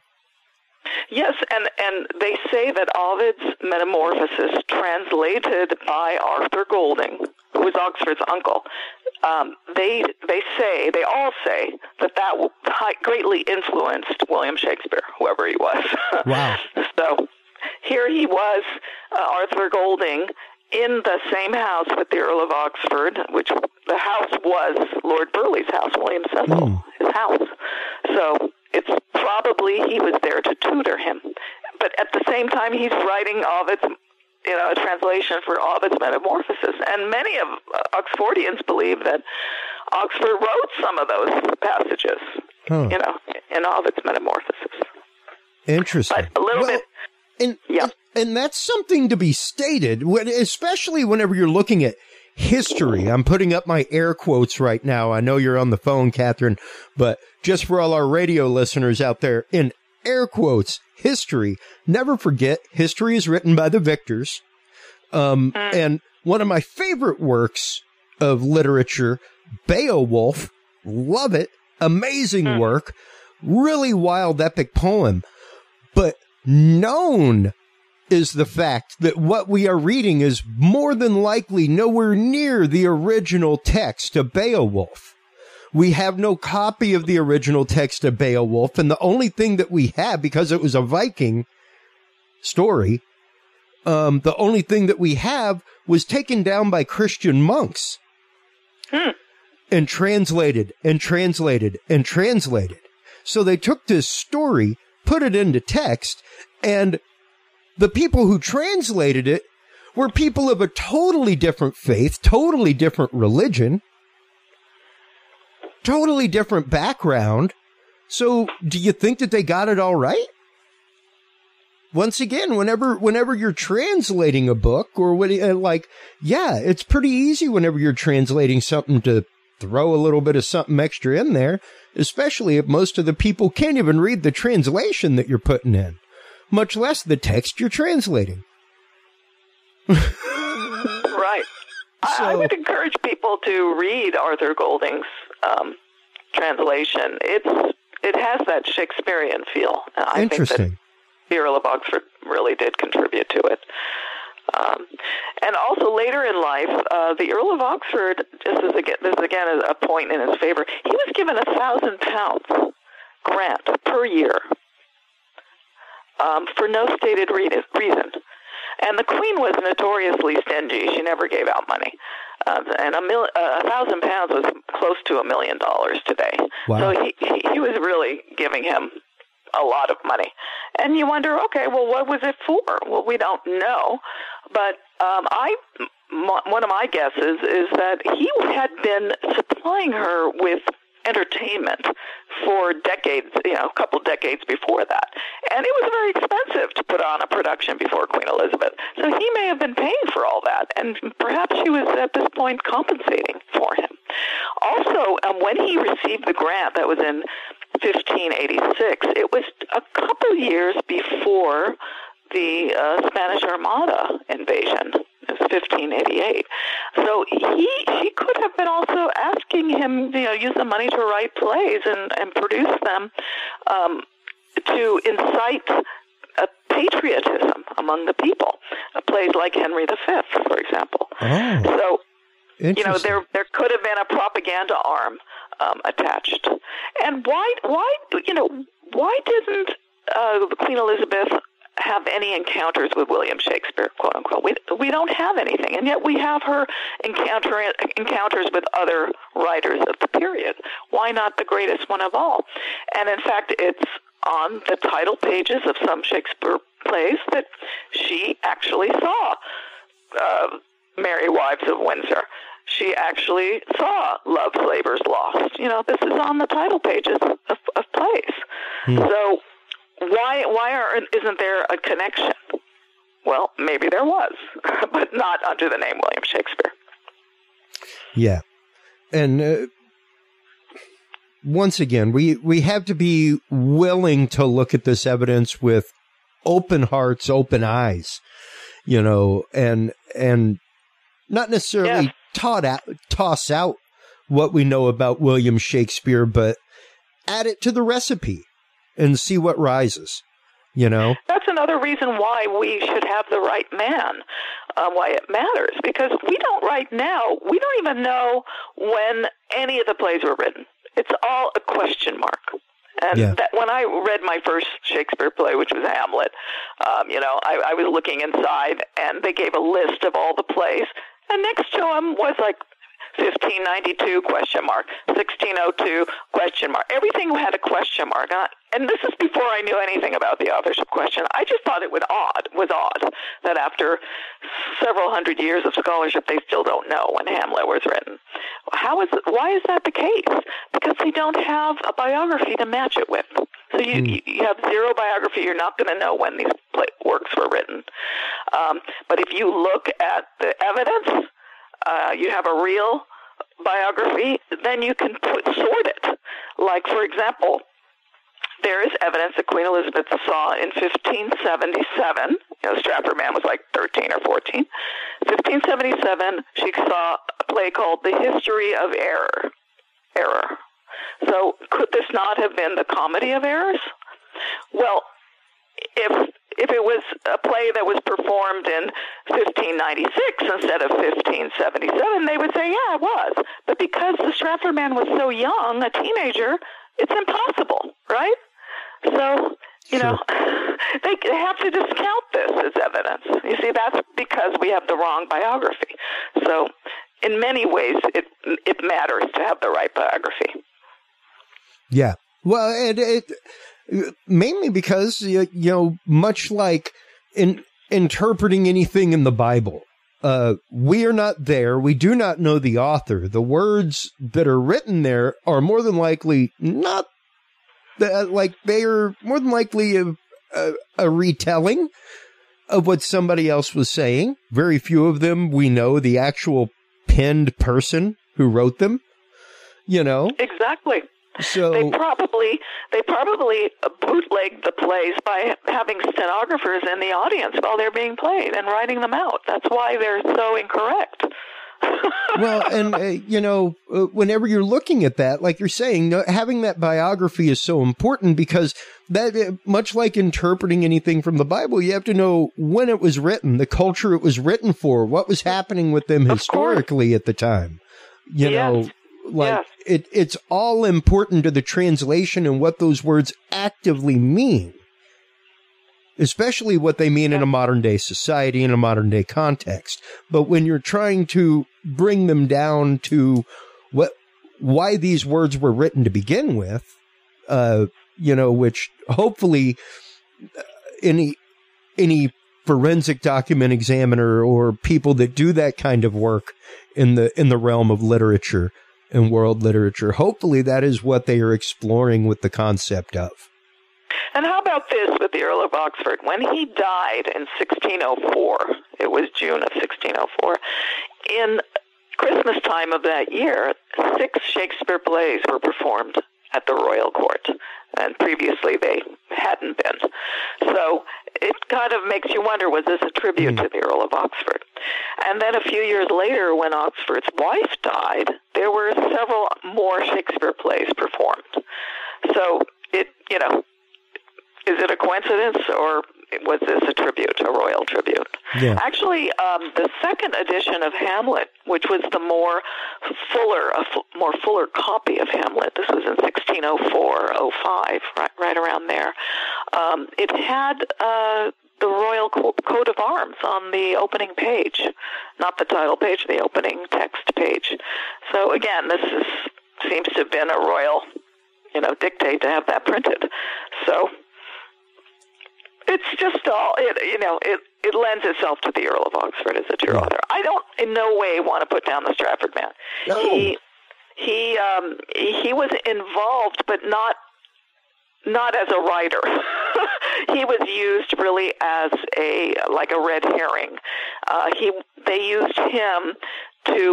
Yes, and they say that Ovid's Metamorphoses, translated by Arthur Golding, who was Oxford's uncle, they all say that greatly influenced William Shakespeare, whoever he was. Wow. So here he was, Arthur Golding, in the same house with the Earl of Oxford, which the house was Lord Burleigh's house, William Cecil, his house. So it's probably he was there to tutor him. But at the same time, he's writing Ovid's, a translation for Ovid's Metamorphoses. And many of Oxfordians believe that Oxford wrote some of those passages, in Ovid's Metamorphoses. Interesting. But a little bit. And that's something to be stated, especially whenever you're looking at history. I'm putting up my air quotes right now. I know you're on the phone, Catherine, but just for all our radio listeners out there, in air quotes, history. Never forget, history is written by the victors. And one of my favorite works of literature, Beowulf, love it, amazing work, really wild, epic poem. But known is the fact that what we are reading is more than likely nowhere near the original text of Beowulf. We have no copy of the original text of Beowulf, and the only thing that we have, because it was a Viking story, the only thing that we have was taken down by Christian monks and translated and translated and translated. So they took this story, put it into text, and the people who translated it were people of a totally different faith, totally different religion, totally different background. So do you think that they got it all right? once again, whenever you're translating a book or it's pretty easy whenever you're translating something to throw a little bit of something extra in there, especially if most of the people can't even read the translation that you're putting in, much less the text you're translating. Right. So, I would encourage people to read Arthur Golding's translation. It has that Shakespearean feel. I interesting. think that the Earl of Oxford really did contribute to it. And also later in life, the Earl of Oxford, this is again a point in his favor, he was given £1,000 grant per year for no stated reason. And the Queen was notoriously stingy. She never gave out money. And £1,000 was close to $1 million today. Wow. So he was really giving him a lot of money. And you wonder, okay, well, what was it for? Well, we don't know. But one of my guesses is that he had been supplying her with entertainment for decades, a couple decades before that. And it was very expensive to put on a production before Queen Elizabeth. So he may have been paying for all that, and perhaps she was at this point compensating for him. Also, when he received the grant, that was in 1586, it was a couple years before the Spanish Armada invasion. It was 1588. So she could have been also asking him, use the money to write plays and produce them to incite patriotism among the people. Plays like Henry V, for example. Oh, so, interesting. there could have been a propaganda arm attached. And why didn't Queen Elizabeth have any encounters with William Shakespeare, quote unquote? We don't have anything, and yet we have her encounters with other writers of the period. Why not the greatest one of all? And in fact, it's on the title pages of some Shakespeare plays that she actually saw Merry Wives of Windsor. She actually saw Love's Labour's Lost. This is on the title pages of plays. So why isn't there a connection? Well, maybe there was, but not under the name William Shakespeare. Yeah. And once again, we have to be willing to look at this evidence with open hearts, open eyes, and not necessarily toss out what we know about William Shakespeare, but add it to the recipe and see what rises, That's another reason why we should have the right man, why it matters, because we don't even know when any of the plays were written. It's all a question mark. And that when I read my first Shakespeare play, which was Hamlet, I was looking inside, and they gave a list of all the plays, and next to them was like 1592 question mark, 1602 question mark. Everything had a question mark. And this is before I knew anything about the authorship question. I just thought it was odd that after several hundred years of scholarship, they still don't know when Hamlet was written. Why is that the case? Because they don't have a biography to match it with. So you have zero biography. You're not going to know when these works were written. But if you look at the evidence, you have a real biography, then you can sort it. Like, for example, there is evidence that Queen Elizabeth saw in 1577. Stratford Man was like 13 or 14. 1577, she saw a play called The History of Error. So could this not have been the Comedy of Errors? Well, if it was a play that was performed in 1596 instead of 1577, they would say, yeah, it was. But because the Stratford Man was so young, a teenager, it's impossible, right? So, they have to discount this as evidence. You see, that's because we have the wrong biography. So, in many ways, it matters to have the right biography. Yeah. Well, it mainly because, much like in interpreting anything in the Bible, we are not there. We do not know the author. The words that are written there are more than likely not they are more than likely a retelling of what somebody else was saying. Very few of them we know the actual penned person who wrote them, you know. Exactly. So they probably bootlegged the plays by having stenographers in the audience while they're being played and writing them out. That's why they're so incorrect. Well, and, whenever you're looking at that, like you're saying, having that biography is so important because that, much like interpreting anything from the Bible, you have to know when it was written, the culture it was written for, what was happening with them historically at the time. It's all important to the translation and what those words actively mean. Especially what they mean in a modern day society, in a modern day context. But when you're trying to bring them down to why these words were written to begin with, which hopefully any forensic document examiner or people that do that kind of work in the realm of literature and world literature, hopefully that is what they are exploring with the concept of. And how about this with the Earl of Oxford? When he died in 1604, it was June of 1604, in Christmas time of that year, 6 Shakespeare plays were performed at the royal court, and previously they hadn't been. So it kind of makes you wonder, was this a tribute to the Earl of Oxford? And then a few years later, when Oxford's wife died, there were several more Shakespeare plays performed. So is it a coincidence, or was this a tribute, a royal tribute? Yeah. Actually, the second edition of Hamlet, which was the more fuller copy of Hamlet, this was in 1604-05, right around there. It had the royal coat of arms on the opening page, not the title page, the opening text page. So again, seems to have been a royal, dictate to have that printed. So it's just all, it lends itself to the Earl of Oxford as a true author. I don't in no way want to put down the Stratford man. No. He was involved, but not as a writer. He was used really as a red herring. They used him to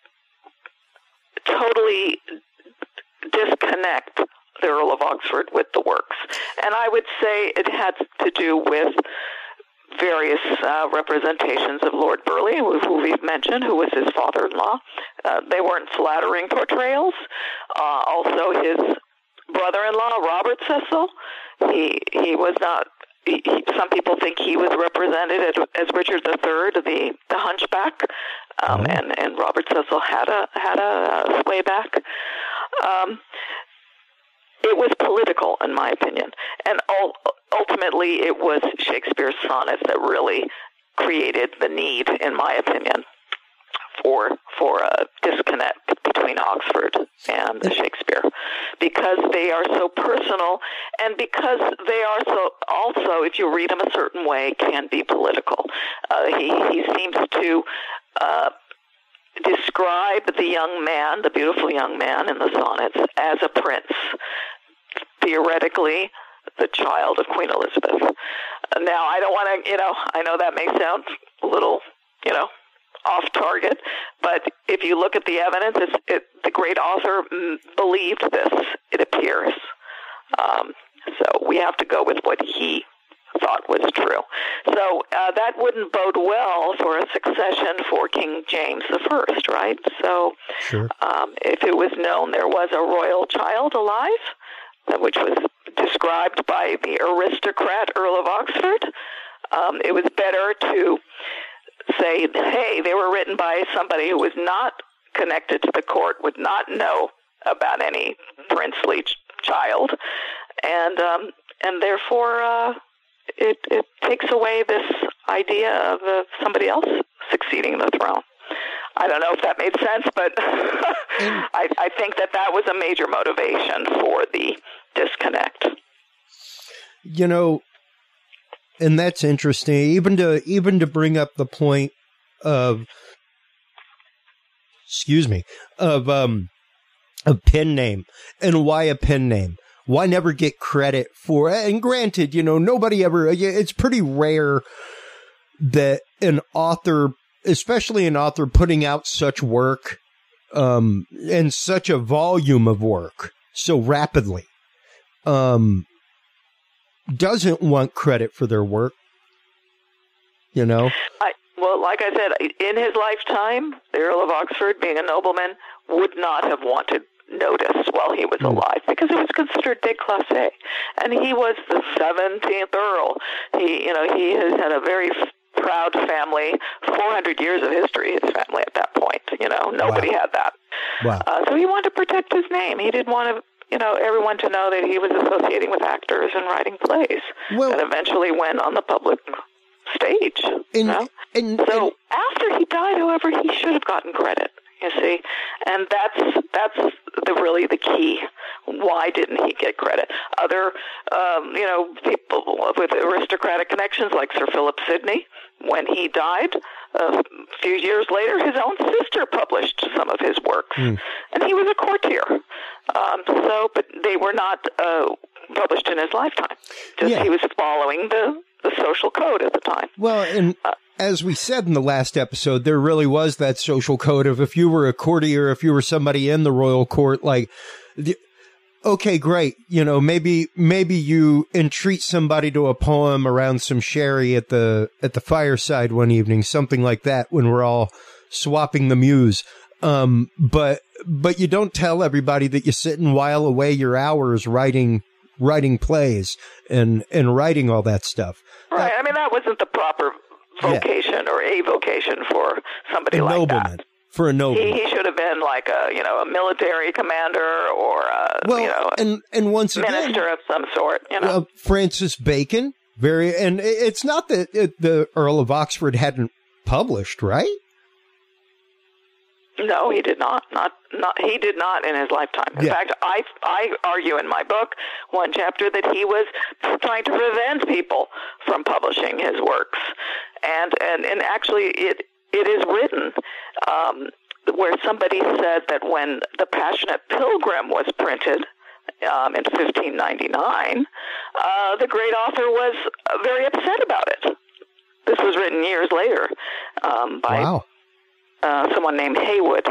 totally disconnect the Earl of Oxford with the works. And I would say it had to do with various representations of Lord Burleigh, who we've mentioned, who was his father-in-law. They weren't flattering portrayals. Also, his brother-in-law, Robert Cecil, he was not. Some people think he was represented as Richard III, the Hunchback, and Robert Cecil had a sway back. It was political, in my opinion, and ultimately it was Shakespeare's sonnets that really created the need, in my opinion, for a disconnect between Oxford and Shakespeare, because they are so personal, and because they are so also, if you read them a certain way, can be political. He seems to describe the beautiful young man in the sonnets, as a prince, theoretically the child of Queen Elizabeth. Now, I don't want to, I know that may sound a little, off target, but if you look at the evidence, the great author believed this, it appears. So we have to go with what he thought was true. So that wouldn't bode well for a succession for King James I, right? So sure. If it was known there was a royal child alive, which was described by the aristocrat Earl of Oxford, it was better to say, hey, they were written by somebody who was not connected to the court, would not know about any princely child, and therefore it takes away this idea of somebody else succeeding the throne. I don't know if that made sense, but I think that was a major motivation for the disconnect. And that's interesting. Even to bring up the point of a pen name, and why a pen name. why never get credit for it? And granted, nobody ever, it's pretty rare that an author, especially an author putting out such work, and such a volume of work so rapidly, doesn't want credit for their work, Well, like I said, in his lifetime, the Earl of Oxford, being a nobleman, would not have wanted notice while he was alive, because it was considered déclassé. And he was the 17th Earl. He has had a very proud family, 400 years of history, his family at that point. Nobody had that. Wow. So he wanted to protect his name. He didn't want to, everyone to know that he was associating with actors and writing plays that eventually went on the public stage. So after he died, however, he should have gotten credit. You see, and that's really the key. Why didn't he get credit? Other, people with aristocratic connections, like Sir Philip Sidney, when he died, a few years later, his own sister published some of his works, and he was a courtier. But they were not published in his lifetime. He was following the social code at the time. Well, and as we said in the last episode, there really was that social code of if you were a courtier, if you were somebody in the royal court, okay, great. Maybe you entreat somebody to a poem around some sherry at the fireside one evening, something like that, when we're all swapping the muse. But you don't tell everybody that you sit and while away your hours writing plays and writing all that stuff. Right. I mean, that wasn't the proper vocation or a vocation for somebody like nobleman. that. For a nobleman. He should have been like a military commander or and once again, minister of some sort. Francis Bacon, and it's not that the Earl of Oxford hadn't published, right? No, he did not. He did not in his lifetime. In fact, I argue in my book, one chapter, that he was trying to prevent people from publishing his works, and actually it is written where somebody said that when The Passionate Pilgrim was printed in 1599, the great author was very upset about it. This was written years later by. Wow. Someone named Haywood.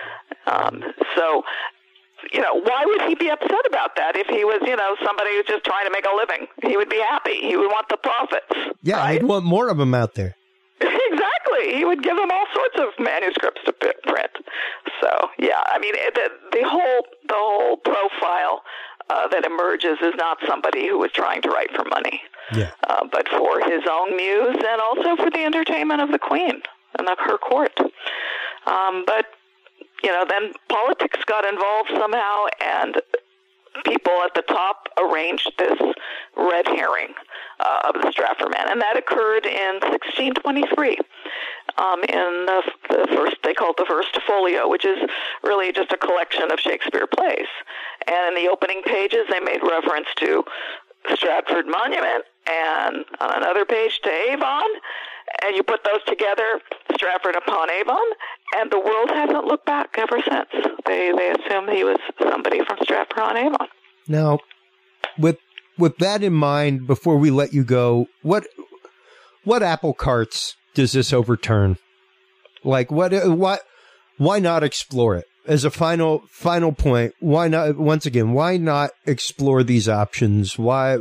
Why would he be upset about that if he was, somebody who's just trying to make a living? He would be happy. He would want the profits. Yeah, right? he'd want more of them out there. Exactly. He would give them all sorts of manuscripts to print. So, yeah, I mean, the whole profile that emerges is not somebody who was trying to write for money, but for his own muse and also for the entertainment of the Queen and of her court. But, then politics got involved somehow, and people at the top arranged this red herring of the Stratford man, and that occurred in 1623 in the first, they call it the First Folio, which is really just a collection of Shakespeare plays. And in the opening pages, they made reference to Stratford Monument, and on another page to Avon, and you put those together, Stratford upon Avon, and the world hasn't looked back ever since. They assumed he was somebody from Stratford on Avon. Now, with that in mind, before we let you go, what apple carts does this overturn? Like, why not explore it? As a final point, why not? Once again, why not explore these options? Why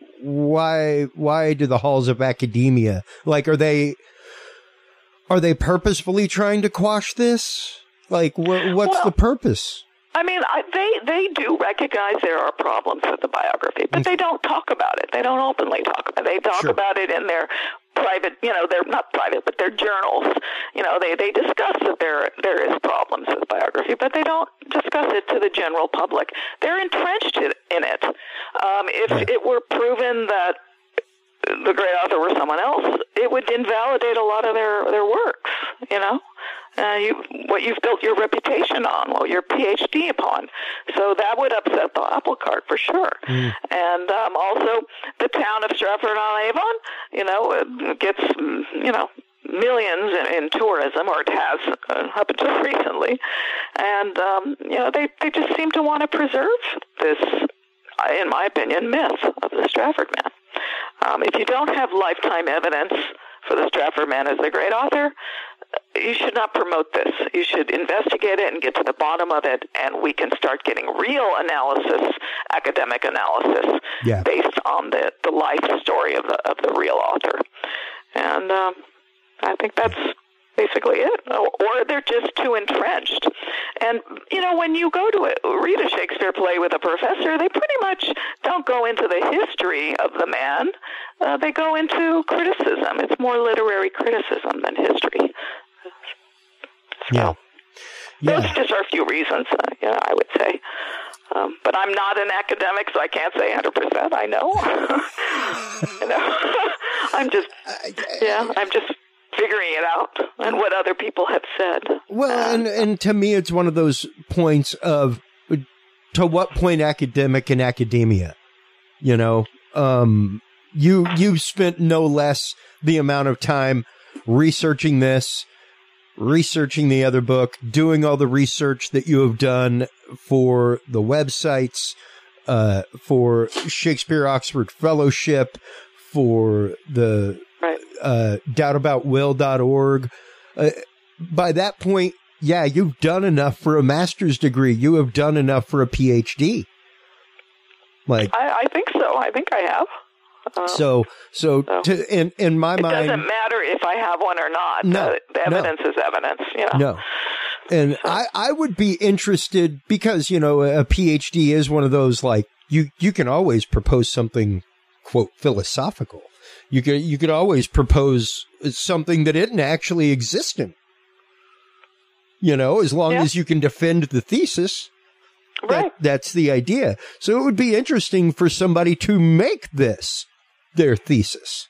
do the halls of academia, like, are they purposefully trying to quash this? Like, what's the purpose? I mean, they do recognize there are problems with the biography, but they don't talk about it. They don't openly talk about it. They talk about it in their private, they're not private, but their journals. They discuss that there is problems with biography, but they don't discuss it to the general public. They're entrenched in it. If it were proven that the great author were someone else, it would invalidate a lot of their works, what you've built your reputation on, what your PhD upon. So that would upset the apple cart for sure. And also the town of Stratford-on-Avon, gets, millions in tourism, or it has up until recently. And, they just seem to want to preserve this in my opinion, myth of the Stratford Man. If you don't have lifetime evidence for the Stratford Man as the great author, you should not promote this. You should investigate it and get to the bottom of it, and we can start getting real analysis, academic analysis, based on the life story of the real author. And I think that's basically it. Or they're just too entrenched. And, when you go to read a Shakespeare play with a professor, they pretty much don't go into the history of the man. They go into criticism. It's more literary criticism than history. So, those just are a few reasons, I would say. But I'm not an academic, so I can't say 100%. I know. I'm just figuring it out and what other people have said. Well, and to me, it's one of those points of, to what point academic and academia, you've spent no less the amount of time researching this, researching the other book, doing all the research that you have done for the websites, for Shakespeare Oxford Fellowship, for the doubtaboutwill.org. By that point, you've done enough for a master's degree. You have done enough for a PhD. I think so. I think I have. In my mind, it doesn't matter if I have one or not. The evidence is evidence. No. And I would be interested because, a PhD is one of those, you can always propose something, quote, philosophical. You could always propose something that isn't actually existent. As long as you can defend the thesis. Right. That's the idea. So it would be interesting for somebody to make this their thesis.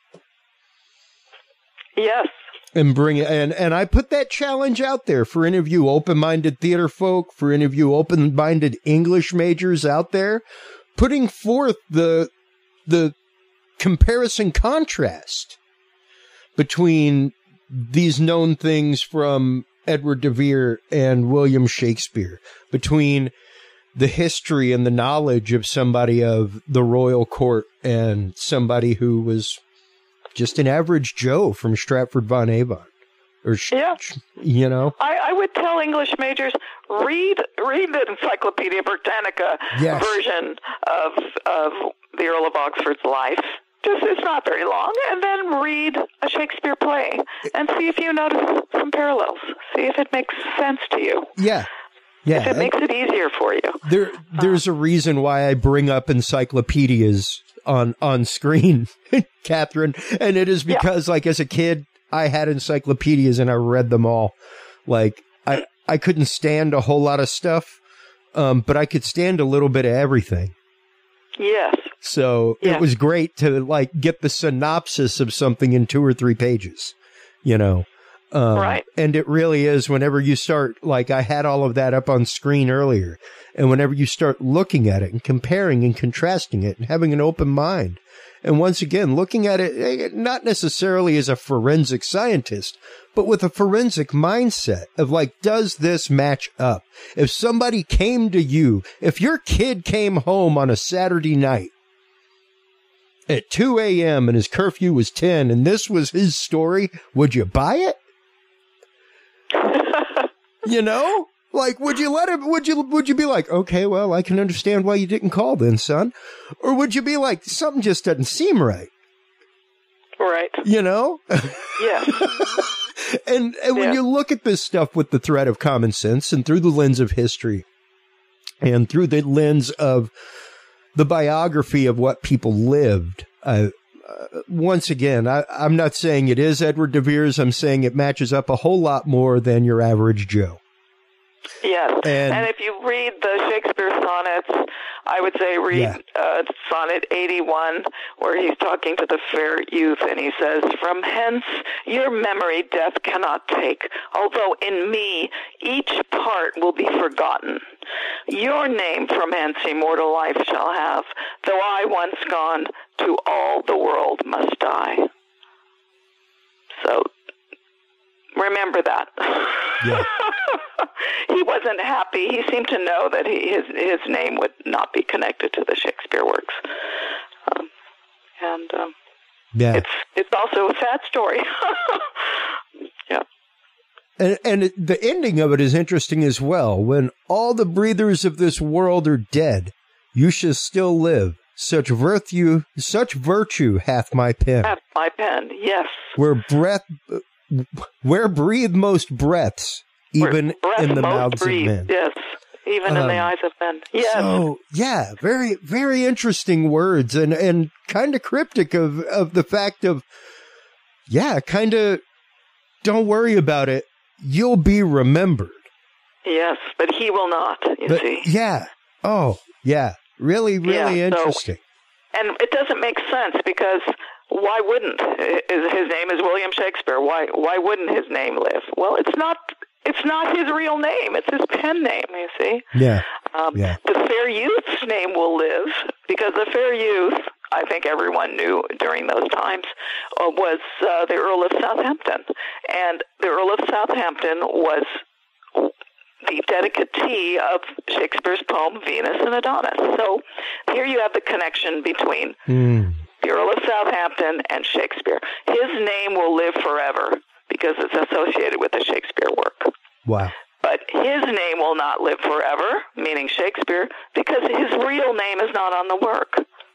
Yes. And bring it, and I put that challenge out there for any of you open-minded theater folk, for any of you open-minded English majors out there, putting forth the comparison contrast between these known things from Edward de Vere and William Shakespeare, between the history and the knowledge of somebody of the royal court and somebody who was just an average Joe from Stratford-upon-Avon. I would tell English majors, read the Encyclopedia Britannica version of the Earl of Oxford's life. It's not very long. And then read a Shakespeare play and see if you notice some parallels. See if it makes sense to you. Yeah. If it makes it easier for you. There's a reason why I bring up encyclopedias on screen, Catherine, and it is because, as a kid, I had encyclopedias and I read them all. I couldn't stand a whole lot of stuff, but I could stand a little bit of everything. Yes. So it was great to get the synopsis of something in 2 or 3 pages, right. And it really is whenever you start, I had all of that up on screen earlier. And whenever you start looking at it and comparing and contrasting it and having an open mind. And once again, looking at it, not necessarily as a forensic scientist, but with a forensic mindset of does this match up? If somebody came to you, if your kid came home on a Saturday night at 2 a.m. and his curfew was 10 and this was his story, would you buy it? Would you let him, would you be like, okay, well, I can understand why you didn't call then, son? Or would you be like, something just doesn't seem right? Right. Yes. And when you look at this stuff with the thread of common sense and through the lens of history and through the lens of the biography of what people lived, once again, I'm not saying it is Edward de Vere's. I'm saying it matches up a whole lot more than your average Joe. Yes. And if you read the Shakespeare sonnets, I would say read Sonnet 81, where he's talking to the fair youth, and he says, "From hence your memory death cannot take, although in me each part will be forgotten. Your name from hence immortal life shall have, though I once gone, to all the world must die." So remember that. Yeah. he wasn't happy. He seemed to know that his name would not be connected to the Shakespeare works. Yeah. It's also a sad story. Yeah. And the ending of it is interesting as well. When all the breathers of this world are dead, you shall still live. Such virtue hath my pen. Hath my pen, yes. Where breathe most breaths, even in the mouths of men. Yes, even in the eyes of men. Yes. So, yeah, very, very interesting words and kind of cryptic of the fact of, kind of, don't worry about it. You'll be remembered. Yes, but he will not, you see. Yeah. Oh, yeah. Really, really interesting. And it doesn't make sense because why wouldn't? His name is William Shakespeare. Why wouldn't his name live? Well, it's not his real name. It's his pen name, you see. Yeah. The fair youth's name will live because the fair youth, I think everyone knew during those times, was the Earl of Southampton. And the Earl of Southampton was the dedicatee of Shakespeare's poem Venus and Adonis. So here you have the connection between the Earl of Southampton and Shakespeare. His name will live forever because it's associated with the Shakespeare work. Wow. But his name will not live forever, meaning Shakespeare, because his real name is not on the work.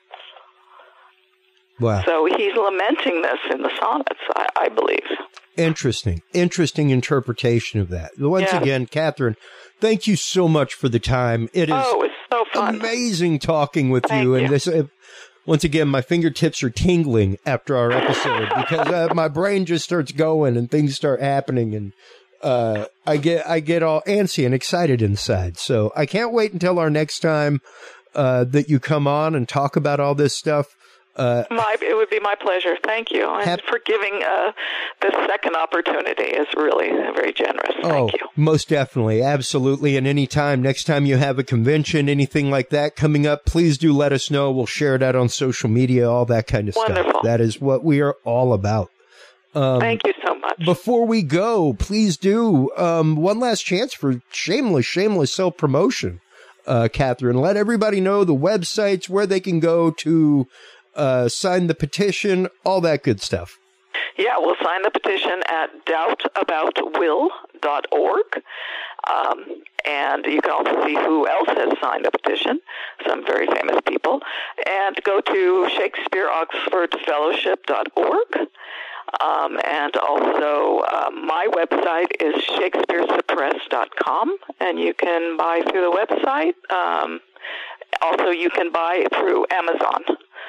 Wow. So he's lamenting this in the sonnets, I believe. Interesting interpretation of that. Once again, Catherine, thank you so much for the time. It is it's so fun. Amazing talking with you. And this, once again, my fingertips are tingling after our episode because my brain just starts going and things start happening, and I get all antsy and excited inside. So I can't wait until our next time that you come on and talk about all this stuff. It would be my pleasure. Thank you. And for giving this second opportunity is really very generous. Thank you. Most definitely. Absolutely. And next time you have a convention, anything like that coming up, please do let us know. We'll share that on social media, all that kind of stuff. That is what we are all about. Thank you so much. Before we go, please do one last chance for shameless self-promotion, Catherine. Let everybody know the websites, where they can go to sign the petition, all that good stuff. Yeah, we'll sign the petition at doubtaboutwill.org. And you can also see who else has signed the petition, some very famous people. And go to ShakespeareOxfordFellowship.org. And also my website is ShakespeareSuppressed.com, and you can buy through the website. Also, you can buy through Amazon.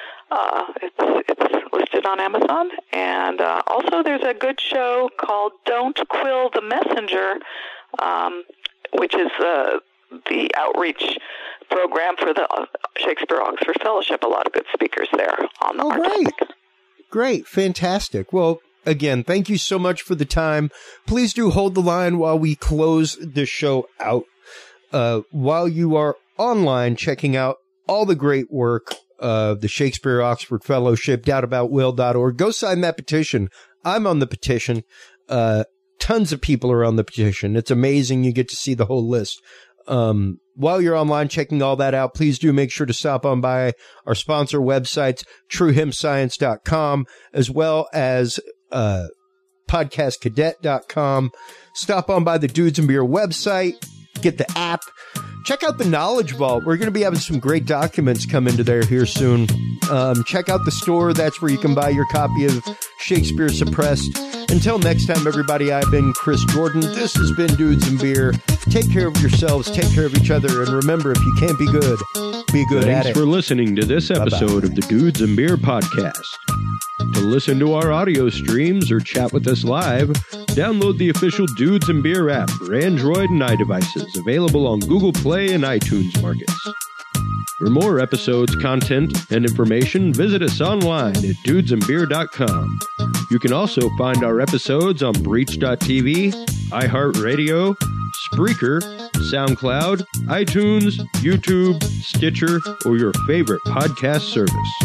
It's listed on Amazon. And also there's a good show called Don't Quill the Messenger, which is the outreach program for the Shakespeare Oxford Fellowship. A lot of good speakers there on the topic. Great. Fantastic. Well, again, thank you so much for the time. Please do hold the line while we close the show out. While you are online checking out all the great work of the Shakespeare Oxford Fellowship, doubtaboutwill.org. Go sign that petition. I'm on the petition. Tons of people are on the petition. It's amazing. You get to see the whole list. While you're online checking all that out, please do make sure to stop on by our sponsor websites, truehymnscience.com, as well as podcastcadet.com. Stop on by the Dudes and Beer website, get the app. Check out the Knowledge Vault. We're going to be having some great documents come into there here soon. Check out the store. That's where you can buy your copy of Shakespeare Suppressed. Until next time, everybody, I've been Chris Jordan. This has been Dudes and Beer. Take care of yourselves. Take care of each other. And remember, if you can't be good, be good at it. Thanks for listening to this episode of the Dudes and Beer podcast. To listen to our audio streams or chat with us live, download the official Dudes and Beer app for Android and iDevices, available on Google Play and iTunes markets. For more episodes, content, and information, visit us online at dudesandbeer.com. You can also find our episodes on Breach.tv, iHeartRadio, Spreaker, SoundCloud, iTunes, YouTube, Stitcher, or your favorite podcast service.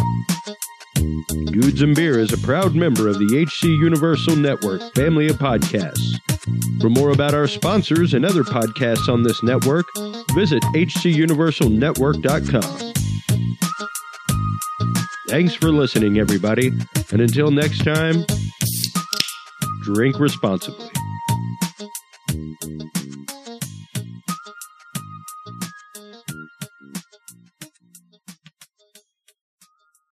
Dudes and Beer is a proud member of the HC Universal Network family of podcasts. For more about our sponsors and other podcasts on this network, visit hcuniversalnetwork.com. Thanks for listening, everybody, and until next time, drink responsibly.